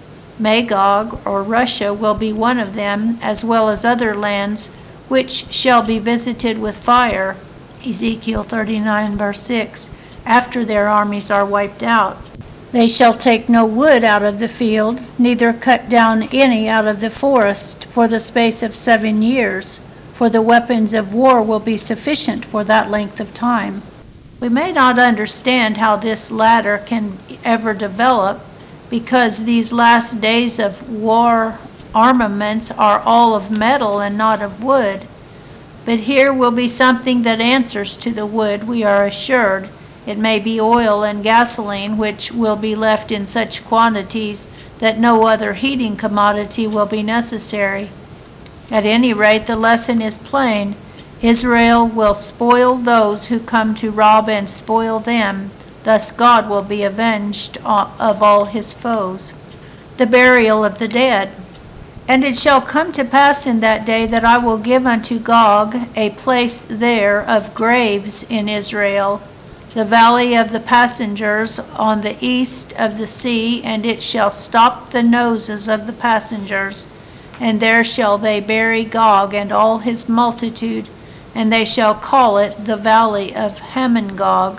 Magog, or Russia, will be one of them, as well as other lands, which shall be visited with fire. Ezekiel 39, verse 6, after their armies are wiped out. They shall take no wood out of the field, neither cut down any out of the forest, for the space of 7 years, for the weapons of war will be sufficient for that length of time. We may not understand how this latter can ever develop, because these last days of war armaments are all of metal and not of wood. But here will be something that answers to the wood, we are assured. It may be oil and gasoline, which will be left in such quantities that no other heating commodity will be necessary. At any rate, the lesson is plain. Israel will spoil those who come to rob and spoil them. Thus God will be avenged of all his foes. The burial of the dead. And it shall come to pass in that day that I will give unto Gog a place there of graves in Israel, the valley of the passengers on the east of the sea, and it shall stop the noses of the passengers. And there shall they bury Gog and all his multitude, and they shall call it the valley of Hamongog.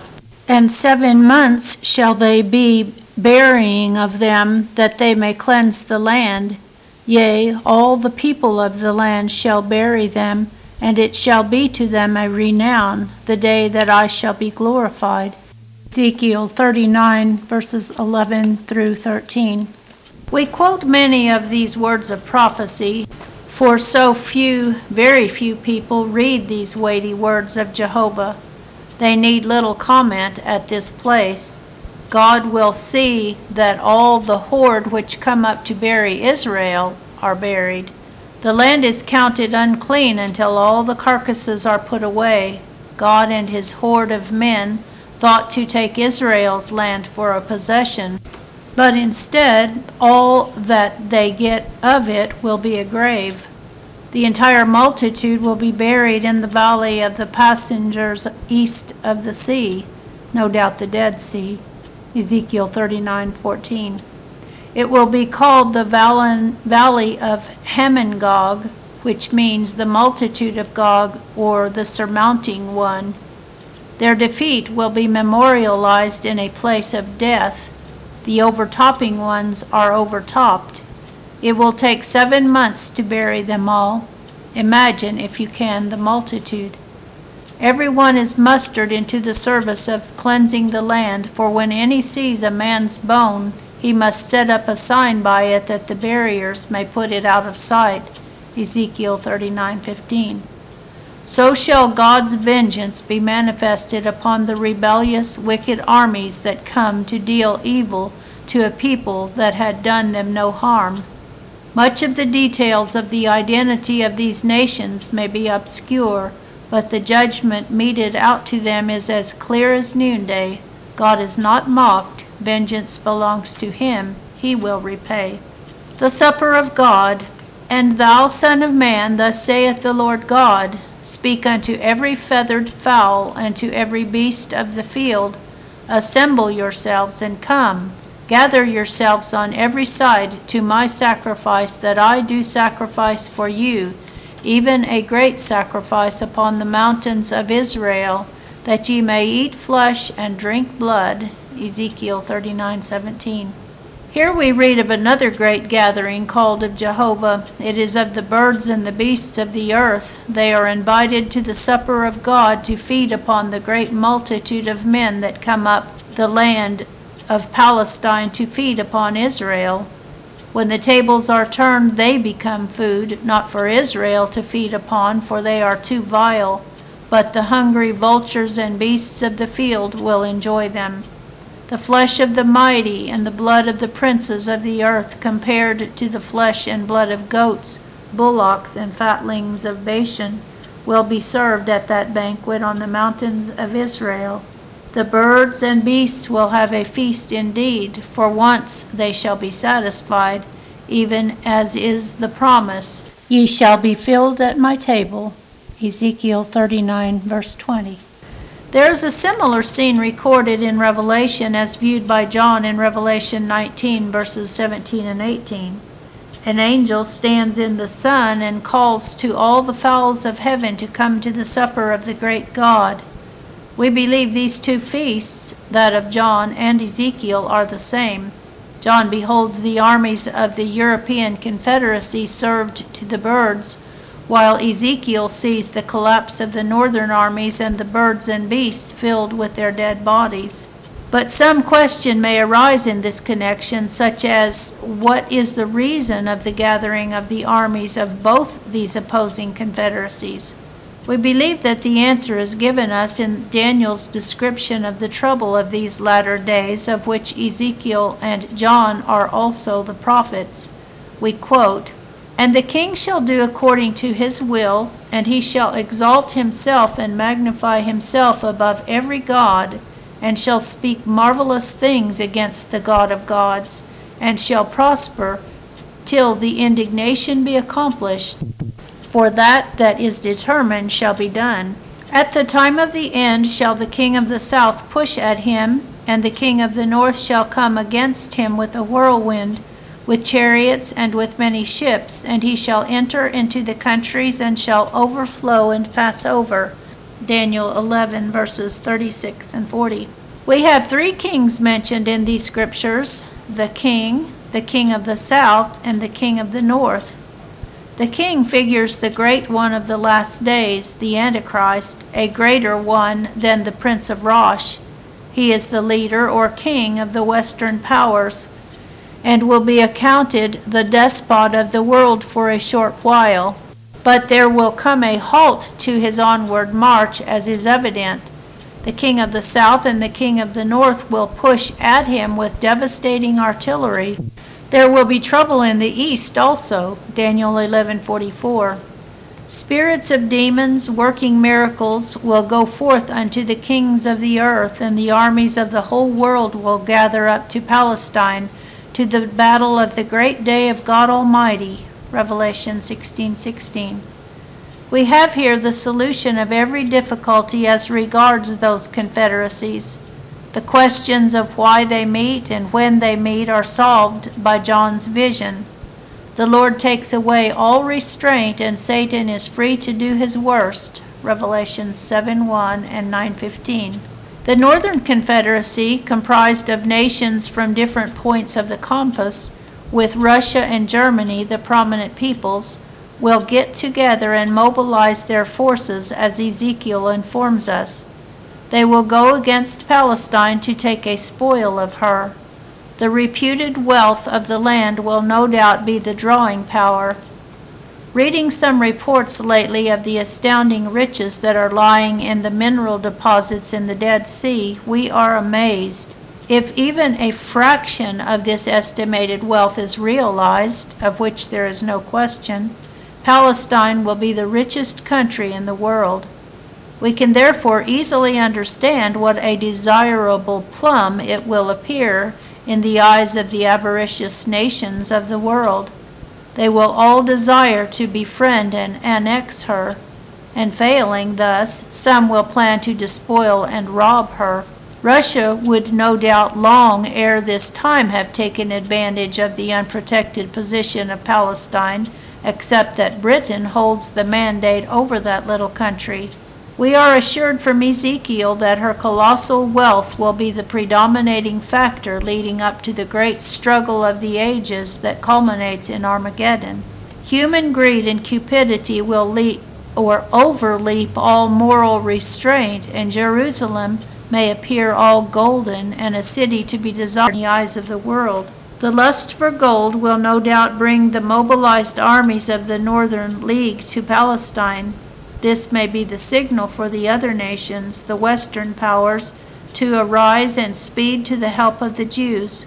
And 7 months shall they be burying of them, that they may cleanse the land. Yea, all the people of the land shall bury them, and it shall be to them a renown, the day that I shall be glorified. Ezekiel 39, verses 11 through 13. We quote many of these words of prophecy, for so few, very few people read these weighty words of Jehovah. They need little comment at this place. God will see that all the horde which come up to bury Israel are buried. The land is counted unclean until all the carcasses are put away. God and his horde of men thought to take Israel's land for a possession, but instead all that they get of it will be a grave. The entire multitude will be buried in the valley of the passengers east of the sea, no doubt the Dead Sea. Ezekiel 39:14. It will be called the valley of Hamon-Gog, which means the multitude of Gog, or the surmounting one. Their defeat will be memorialized in a place of death. The overtopping ones are overtopped. It will take 7 months to bury them all. Imagine, if you can, the multitude. Everyone is mustered into the service of cleansing the land, for when any sees a man's bone, he must set up a sign by it that the buriers may put it out of sight. Ezekiel 39:15. So shall God's vengeance be manifested upon the rebellious, wicked armies that come to deal evil to a people that had done them no harm. Much of the details of the identity of these nations may be obscure, but the judgment meted out to them is as clear as noonday. God is not mocked. Vengeance belongs to him. He will repay. The supper of God. And thou, son of man, thus saith the Lord God, speak unto every feathered fowl and to every beast of the field, assemble yourselves and come. Gather yourselves on every side to my sacrifice that I do sacrifice for you, even a great sacrifice upon the mountains of Israel, that ye may eat flesh and drink blood. Ezekiel 39:17. Here we read of another great gathering called of Jehovah. It is of the birds and the beasts of the earth. They are invited to the supper of God to feed upon the great multitude of men that come up the land of Palestine to feed upon Israel. When the tables are turned, they become food, not for Israel to feed upon, for they are too vile, but the hungry vultures and beasts of the field will enjoy them. The flesh of the mighty and the blood of the princes of the earth compared to the flesh and blood of goats, bullocks, and fatlings of Bashan will be served at that banquet on the mountains of Israel. The birds and beasts will have a feast indeed, for once they shall be satisfied, even as is the promise, ye shall be filled at my table. Ezekiel 39, verse 20. There is a similar scene recorded in Revelation as viewed by John in Revelation 19, verses 17 and 18. An angel stands in the sun and calls to all the fowls of heaven to come to the supper of the great God. We believe these two feasts, that of John and Ezekiel, are the same. John beholds the armies of the European Confederacy served to the birds, while Ezekiel sees the collapse of the northern armies and the birds and beasts filled with their dead bodies. But some question may arise in this connection, such as, what is the reason of the gathering of the armies of both these opposing confederacies? We believe that the answer is given us in Daniel's description of the trouble of these latter days, of which Ezekiel and John are also the prophets. We quote, "And the king shall do according to his will, and he shall exalt himself and magnify himself above every god, and shall speak marvelous things against the God of gods, and shall prosper till the indignation be accomplished, for that is determined shall be done. At the time of the end shall the king of the south push at him, and the king of the north shall come against him with a whirlwind, with chariots and with many ships, and he shall enter into the countries and shall overflow and pass over." Daniel 11, verses 36 and 40. We have three kings mentioned in these scriptures: the king of the south, and the king of the north. The king figures the great one of the last days, the Antichrist, a greater one than the Prince of Rosh. He is the leader or king of the Western powers, and will be accounted the despot of the world for a short while. But there will come a halt to his onward march, as is evident. The king of the south and the king of the north will push at him with devastating artillery. There will be trouble in the east also, Daniel 11:44. Spirits of demons working miracles will go forth unto the kings of the earth, and the armies of the whole world will gather up to Palestine, to the battle of the great day of God Almighty, Revelation 16:16. We have here the solution of every difficulty as regards those confederacies. The questions of why they meet and when they meet are solved by John's vision. The Lord takes away all restraint, and Satan is free to do his worst, Revelation 7:1 and 9:15. The Northern Confederacy, comprised of nations from different points of the compass, with Russia and Germany the prominent peoples, will get together and mobilize their forces, as Ezekiel informs us. They will go against Palestine to take a spoil of her. The reputed wealth of the land will no doubt be the drawing power. Reading some reports lately of the astounding riches that are lying in the mineral deposits in the Dead Sea, we are amazed. If even a fraction of this estimated wealth is realized, of which there is no question, Palestine will be the richest country in the world. We can therefore easily understand what a desirable plum it will appear in the eyes of the avaricious nations of the world. They will all desire to befriend and annex her, and failing thus, some will plan to despoil and rob her. Russia would no doubt long ere this time have taken advantage of the unprotected position of Palestine, except that Britain holds the mandate over that little country. We are assured from Ezekiel that her colossal wealth will be the predominating factor leading up to the great struggle of the ages that culminates in Armageddon. Human greed and cupidity will overleap all moral restraint, and Jerusalem may appear all golden and a city to be desired in the eyes of the world. The lust for gold will no doubt bring the mobilized armies of the Northern League to Palestine. This may be the signal for the other nations, the Western powers, to arise and speed to the help of the Jews.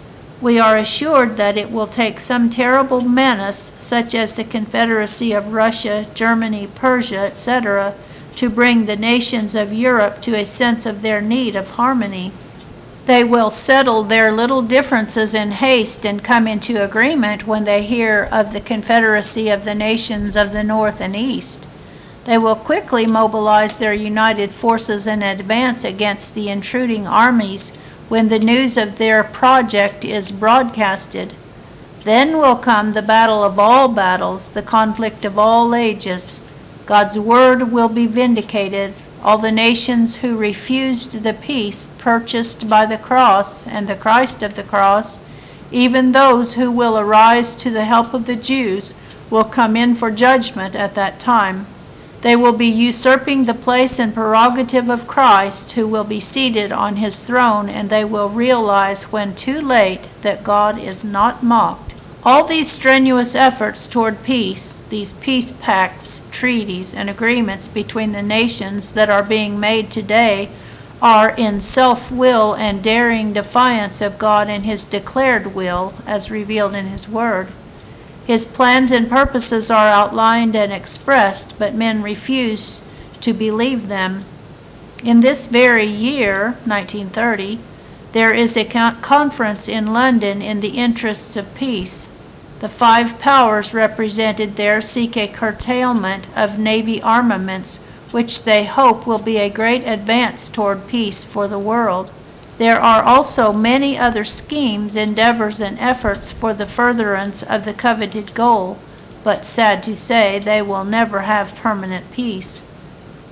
We are assured that it will take some terrible menace, such as the confederacy of Russia, Germany, Persia, etc., to bring the nations of Europe to a sense of their need of harmony. They will settle their little differences in haste and come into agreement when they hear of the confederacy of the nations of the North and East. They will quickly mobilize their united forces and advance against the intruding armies when the news of their project is broadcasted. Then will come the battle of all battles, the conflict of all ages. God's word will be vindicated. All the nations who refused the peace purchased by the cross and the Christ of the cross, even those who will arise to the help of the Jews, will come in for judgment at that time. They will be usurping the place and prerogative of Christ, who will be seated on his throne, and they will realize when too late that God is not mocked. All these strenuous efforts toward peace, these peace pacts, treaties, and agreements between the nations that are being made today, are in self-will and daring defiance of God and his declared will, as revealed in his word. His plans and purposes are outlined and expressed, but men refuse to believe them. In this very year, 1930, there is a conference in London in the interests of peace. The 5 powers represented there seek a curtailment of Navy armaments, which they hope will be a great advance toward peace for the world. There are also many other schemes, endeavors, and efforts for the furtherance of the coveted goal, but sad to say, they will never have permanent peace.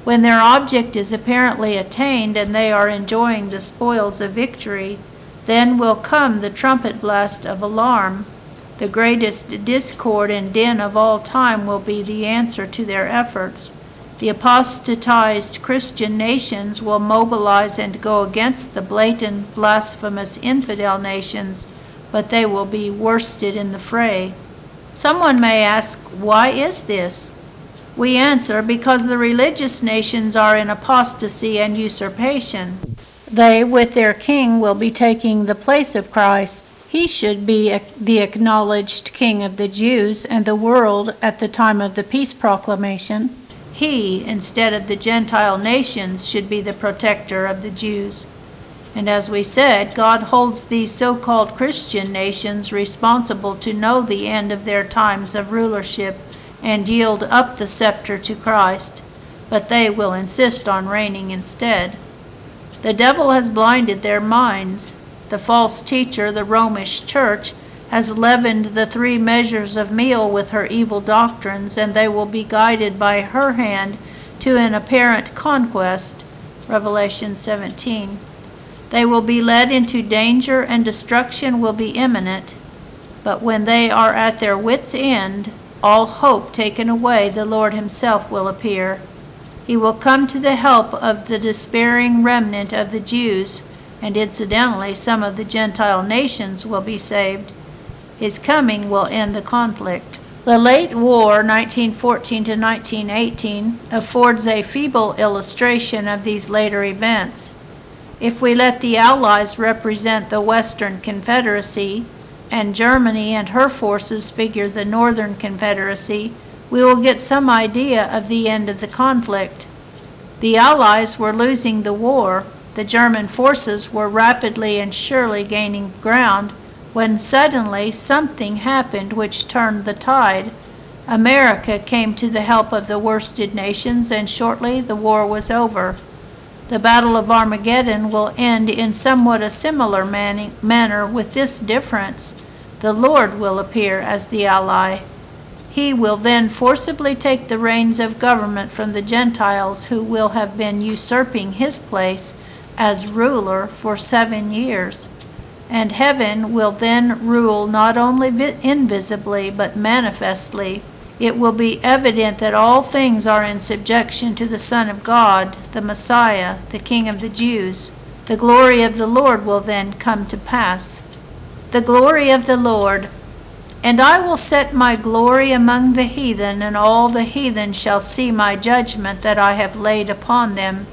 When their object is apparently attained and they are enjoying the spoils of victory, then will come the trumpet blast of alarm. The greatest discord and din of all time will be the answer to their efforts. The apostatized Christian nations will mobilize and go against the blatant, blasphemous infidel nations, but they will be worsted in the fray. Someone may ask, why is this? We answer, because the religious nations are in apostasy and usurpation. They, with their king, will be taking the place of Christ. He should be the acknowledged king of the Jews and the world at the time of the peace proclamation. He, instead of the Gentile nations, should be the protector of the Jews. And as we said, God holds these so-called Christian nations responsible to know the end of their times of rulership and yield up the scepter to Christ, but they will insist on reigning instead. The devil has blinded their minds. The false teacher, the Romish church, has leavened the 3 measures of meal with her evil doctrines, and they will be guided by her hand to an apparent conquest. Revelation 17. They will be led into danger, and destruction will be imminent. But when they are at their wits' end, all hope taken away, the Lord himself will appear. He will come to the help of the despairing remnant of the Jews, and incidentally some of the Gentile nations will be saved. His coming will end the conflict. The late war, 1914 to 1918, affords a feeble illustration of these later events. If we let the Allies represent the Western Confederacy, and Germany and her forces figure the Northern Confederacy, we will get some idea of the end of the conflict. The Allies were losing the war. The German forces were rapidly and surely gaining ground, when suddenly something happened which turned the tide. America came to the help of the worsted nations, and shortly the war was over. The Battle of Armageddon will end in somewhat a similar manner, with this difference. The Lord will appear as the ally. He will then forcibly take the reins of government from the Gentiles, who will have been usurping his place as ruler for 7 years. And heaven will then rule not only invisibly but manifestly. It will be evident that all things are in subjection to the Son of God, the Messiah, the King of the Jews. The glory of the Lord will then come to pass. The glory of the Lord. And I will set my glory among the heathen, and all the heathen shall see my judgment that I have laid upon them.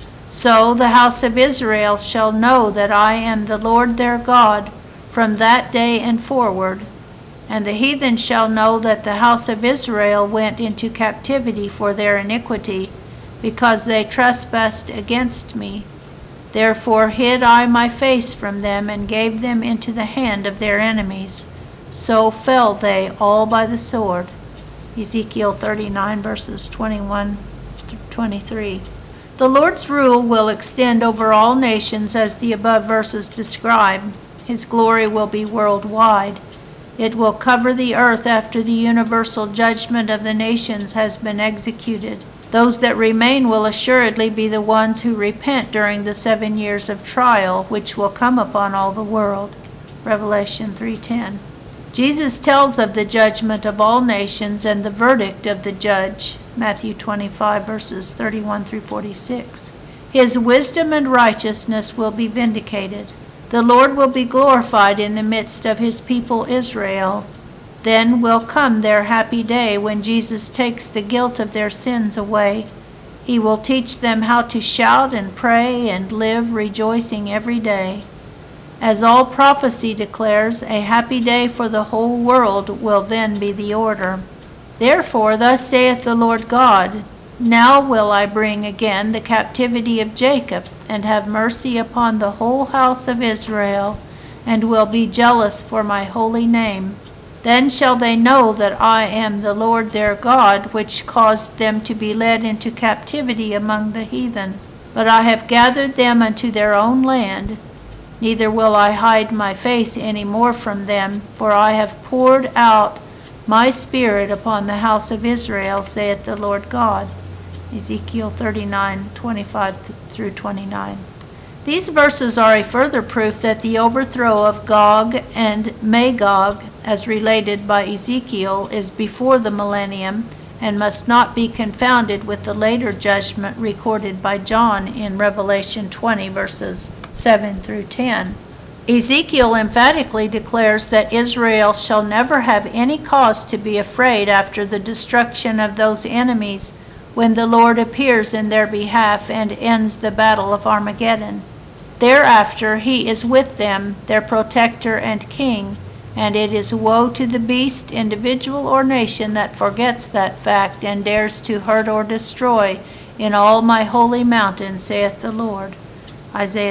So the house of Israel shall know that I am the Lord their God from that day and forward. And the heathen shall know that the house of Israel went into captivity for their iniquity, because they trespassed against me. Therefore hid I my face from them, and gave them into the hand of their enemies. So fell they all by the sword. Ezekiel 39, verses 21 to 23. The Lord's rule will extend over all nations as the above verses describe. His glory will be worldwide. It will cover the earth after the universal judgment of the nations has been executed. Those that remain will assuredly be the ones who repent during the 7 years of trial, which will come upon all the world. Revelation 3:10. Jesus tells of the judgment of all nations and the verdict of the judge. Matthew 25, verses 31 through 46. His wisdom and righteousness will be vindicated. The Lord will be glorified in the midst of his people Israel. Then will come their happy day when Jesus takes the guilt of their sins away. He will teach them how to shout and pray and live rejoicing every day. As all prophecy declares, a happy day for the whole world will then be the order. Therefore, thus saith the Lord God, now will I bring again the captivity of Jacob, and have mercy upon the whole house of Israel, and will be jealous for my holy name. Then shall they know that I am the Lord their God, which caused them to be led into captivity among the heathen. But I have gathered them unto their own land. Neither will I hide my face any more from them, for I have poured out my spirit upon the house of Israel, saith the Lord God. Ezekiel 39:25 through 29. These verses are a further proof that the overthrow of Gog and Magog, as related by Ezekiel, is before the millennium and must not be confounded with the later judgment recorded by John in Revelation 20, verses 7 through 10. Ezekiel emphatically declares that Israel shall never have any cause to be afraid after the destruction of those enemies when the Lord appears in their behalf and ends the battle of Armageddon. Thereafter he is with them, their protector and king, and it is woe to the beast, individual or nation that forgets that fact and dares to hurt or destroy in all my holy mountain, saith the Lord. Isaiah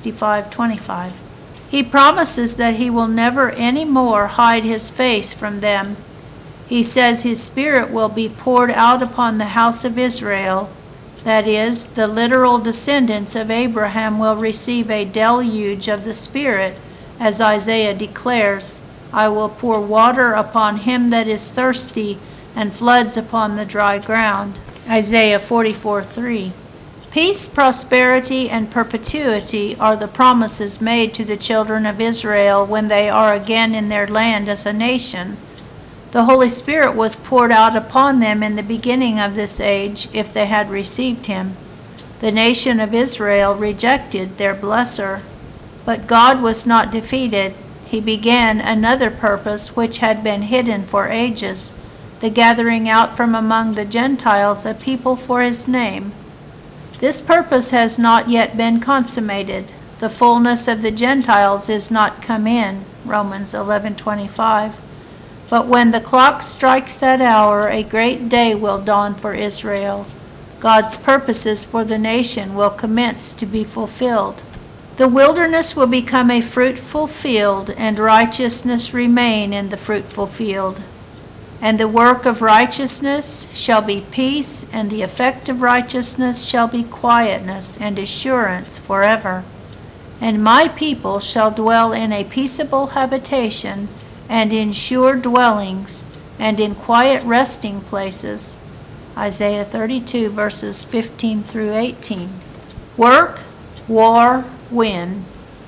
65:25. He promises that he will never any more hide his face from them. He says his Spirit will be poured out upon the house of Israel. That is, the literal descendants of Abraham will receive a deluge of the Spirit, as Isaiah declares, I will pour water upon him that is thirsty, and floods upon the dry ground. Isaiah 44:3. Peace, prosperity, and perpetuity are the promises made to the children of Israel when they are again in their land as a nation. The Holy Spirit was poured out upon them in the beginning of this age if they had received him. The nation of Israel rejected their blesser. But God was not defeated. He began another purpose which had been hidden for ages, the gathering out from among the Gentiles a people for his name. This purpose has not yet been consummated. The fullness of the Gentiles is not come in, Romans 11:25. But when the clock strikes that hour, a great day will dawn for Israel. God's purposes for the nation will commence to be fulfilled. The wilderness will become a fruitful field, and righteousness remain in the fruitful field. And the work of righteousness shall be peace, and the effect of righteousness shall be quietness and assurance forever. And my people shall dwell in a peaceable habitation, and in sure dwellings, and in quiet resting places. Isaiah 32, verses 15 through 18. Work, war, win.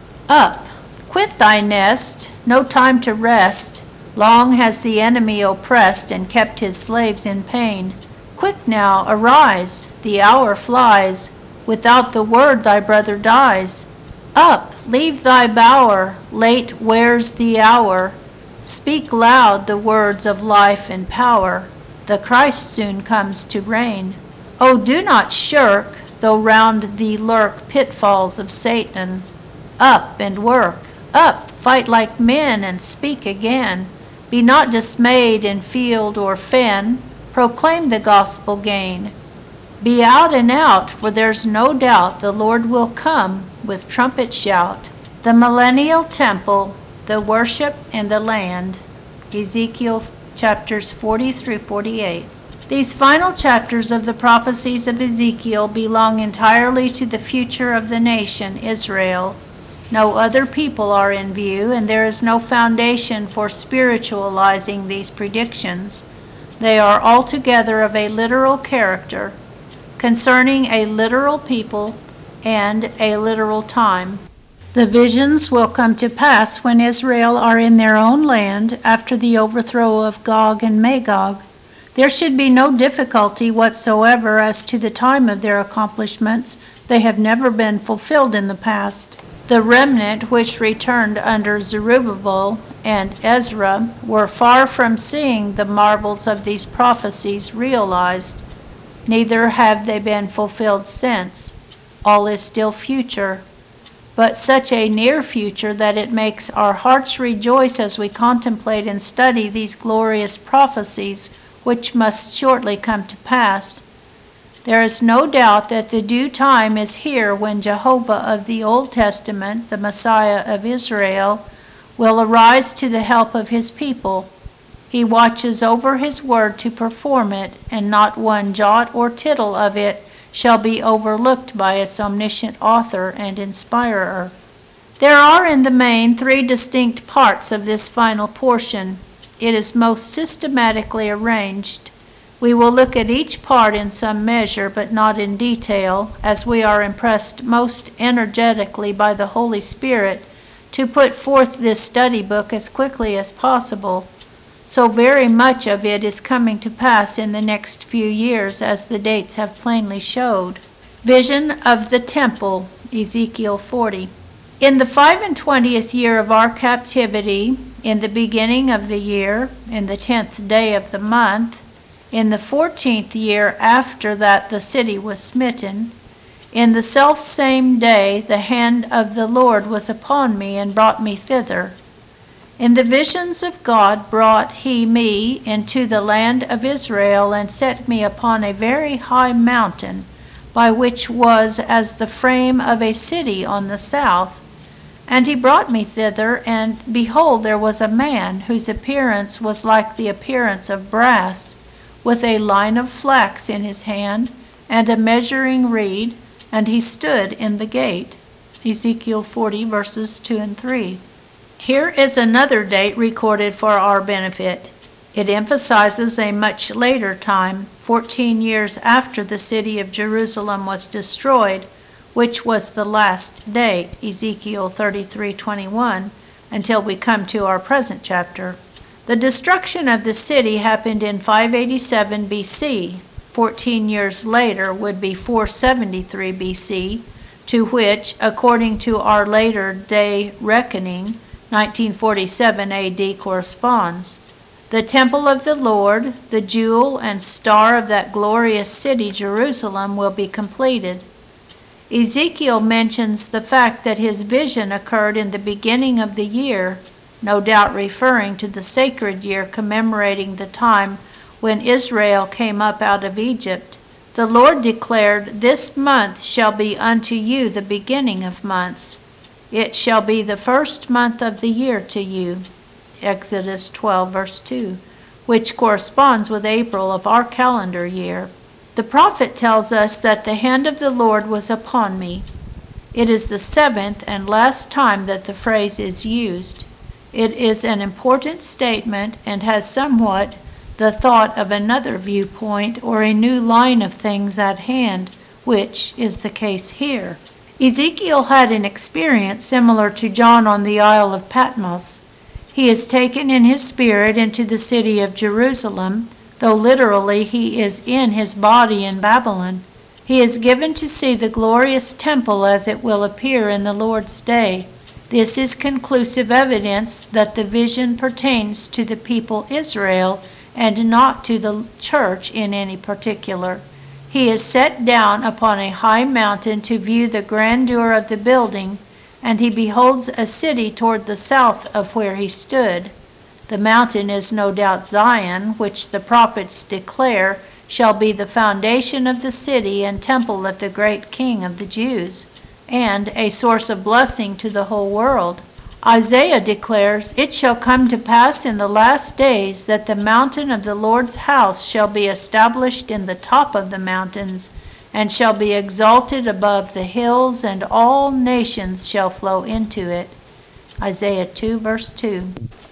Up, quit thy nest, no time to rest. Long has the enemy oppressed and kept his slaves in pain. Quick now, arise, the hour flies. Without the word thy brother dies. Up, leave thy bower, late wears the hour. Speak loud the words of life and power. The Christ soon comes to reign. Oh, do not shirk, though round thee lurk pitfalls of Satan. Up and work, up, fight like men and speak again. Be not dismayed in field or fen, proclaim the gospel gain. Be out and out, for there's no doubt the Lord will come with trumpet shout. The millennial temple, the worship and the land. Ezekiel chapters 40 through 48. These final chapters of the prophecies of Ezekiel belong entirely to the future of the nation, Israel. No other people are in view, and there is no foundation for spiritualizing these predictions. They are altogether of a literal character, concerning a literal people and a literal time. The visions will come to pass when Israel are in their own land after the overthrow of Gog and Magog. There should be no difficulty whatsoever as to the time of their accomplishments. They have never been fulfilled in the past. The remnant which returned under Zerubbabel and Ezra were far from seeing the marvels of these prophecies realized. Neither have they been fulfilled since. All is still future, but such a near future that it makes our hearts rejoice as we contemplate and study these glorious prophecies which must shortly come to pass. There is no doubt that the due time is here when Jehovah of the Old Testament, the Messiah of Israel, will arise to the help of his people. He watches over his word to perform it, and not one jot or tittle of it shall be overlooked by its omniscient author and inspirer. There are in the main three distinct parts of this final portion. It is most systematically arranged. We will look at each part in some measure, but not in detail, as we are impressed most energetically by the Holy Spirit to put forth this study book as quickly as possible. So very much of it is coming to pass in the next few years, as the dates have plainly showed. Vision of the temple, Ezekiel 40. In the 25th year of our captivity, in the beginning of the year, in the 10th day of the month, in the 14th year after that the city was smitten, in the selfsame day the hand of the Lord was upon me and brought me thither. In the visions of God brought he me into the land of Israel, and set me upon a very high mountain, by which was as the frame of a city on the south. And he brought me thither, and behold, there was a man, whose appearance was like the appearance of brass, with a line of flax in his hand, and a measuring reed, and he stood in the gate. Ezekiel 40, verses 2 and 3. Here is another date recorded for our benefit. It emphasizes a much later time, 14 years after the city of Jerusalem was destroyed, which was the last date, Ezekiel 33:21, until we come to our present chapter. The destruction of the city happened in 587 BC. 14 years later would be 473 BC, to which, according to our later day reckoning, 1947 AD corresponds. The temple of the Lord, the jewel and star of that glorious city Jerusalem, will be completed. Ezekiel mentions the fact that his vision occurred in the beginning of the year, no doubt referring to the sacred year commemorating the time when Israel came up out of Egypt. The Lord declared, "This month shall be unto you the beginning of months. It shall be the first month of the year to you." Exodus 12, verse 2, which corresponds with April of our calendar year. The prophet tells us that the hand of the Lord was upon me. It is the 7th and last time that the phrase is used. It is an important statement and has somewhat the thought of another viewpoint or a new line of things at hand, which is the case here. Ezekiel had an experience similar to John on the Isle of Patmos. He is taken in his spirit into the city of Jerusalem, though literally he is in his body in Babylon. He is given to see the glorious temple as it will appear in the Lord's day. This is conclusive evidence that the vision pertains to the people Israel and not to the church in any particular. He is set down upon a high mountain to view the grandeur of the building, and he beholds a city toward the south of where he stood. The mountain is no doubt Zion, which the prophets declare shall be the foundation of the city and temple of the great King of the Jews, and a source of blessing to the whole world. Isaiah declares, "It shall come to pass in the last days that the mountain of the Lord's house shall be established in the top of the mountains, and shall be exalted above the hills, and all nations shall flow into it." Isaiah 2, verse 2.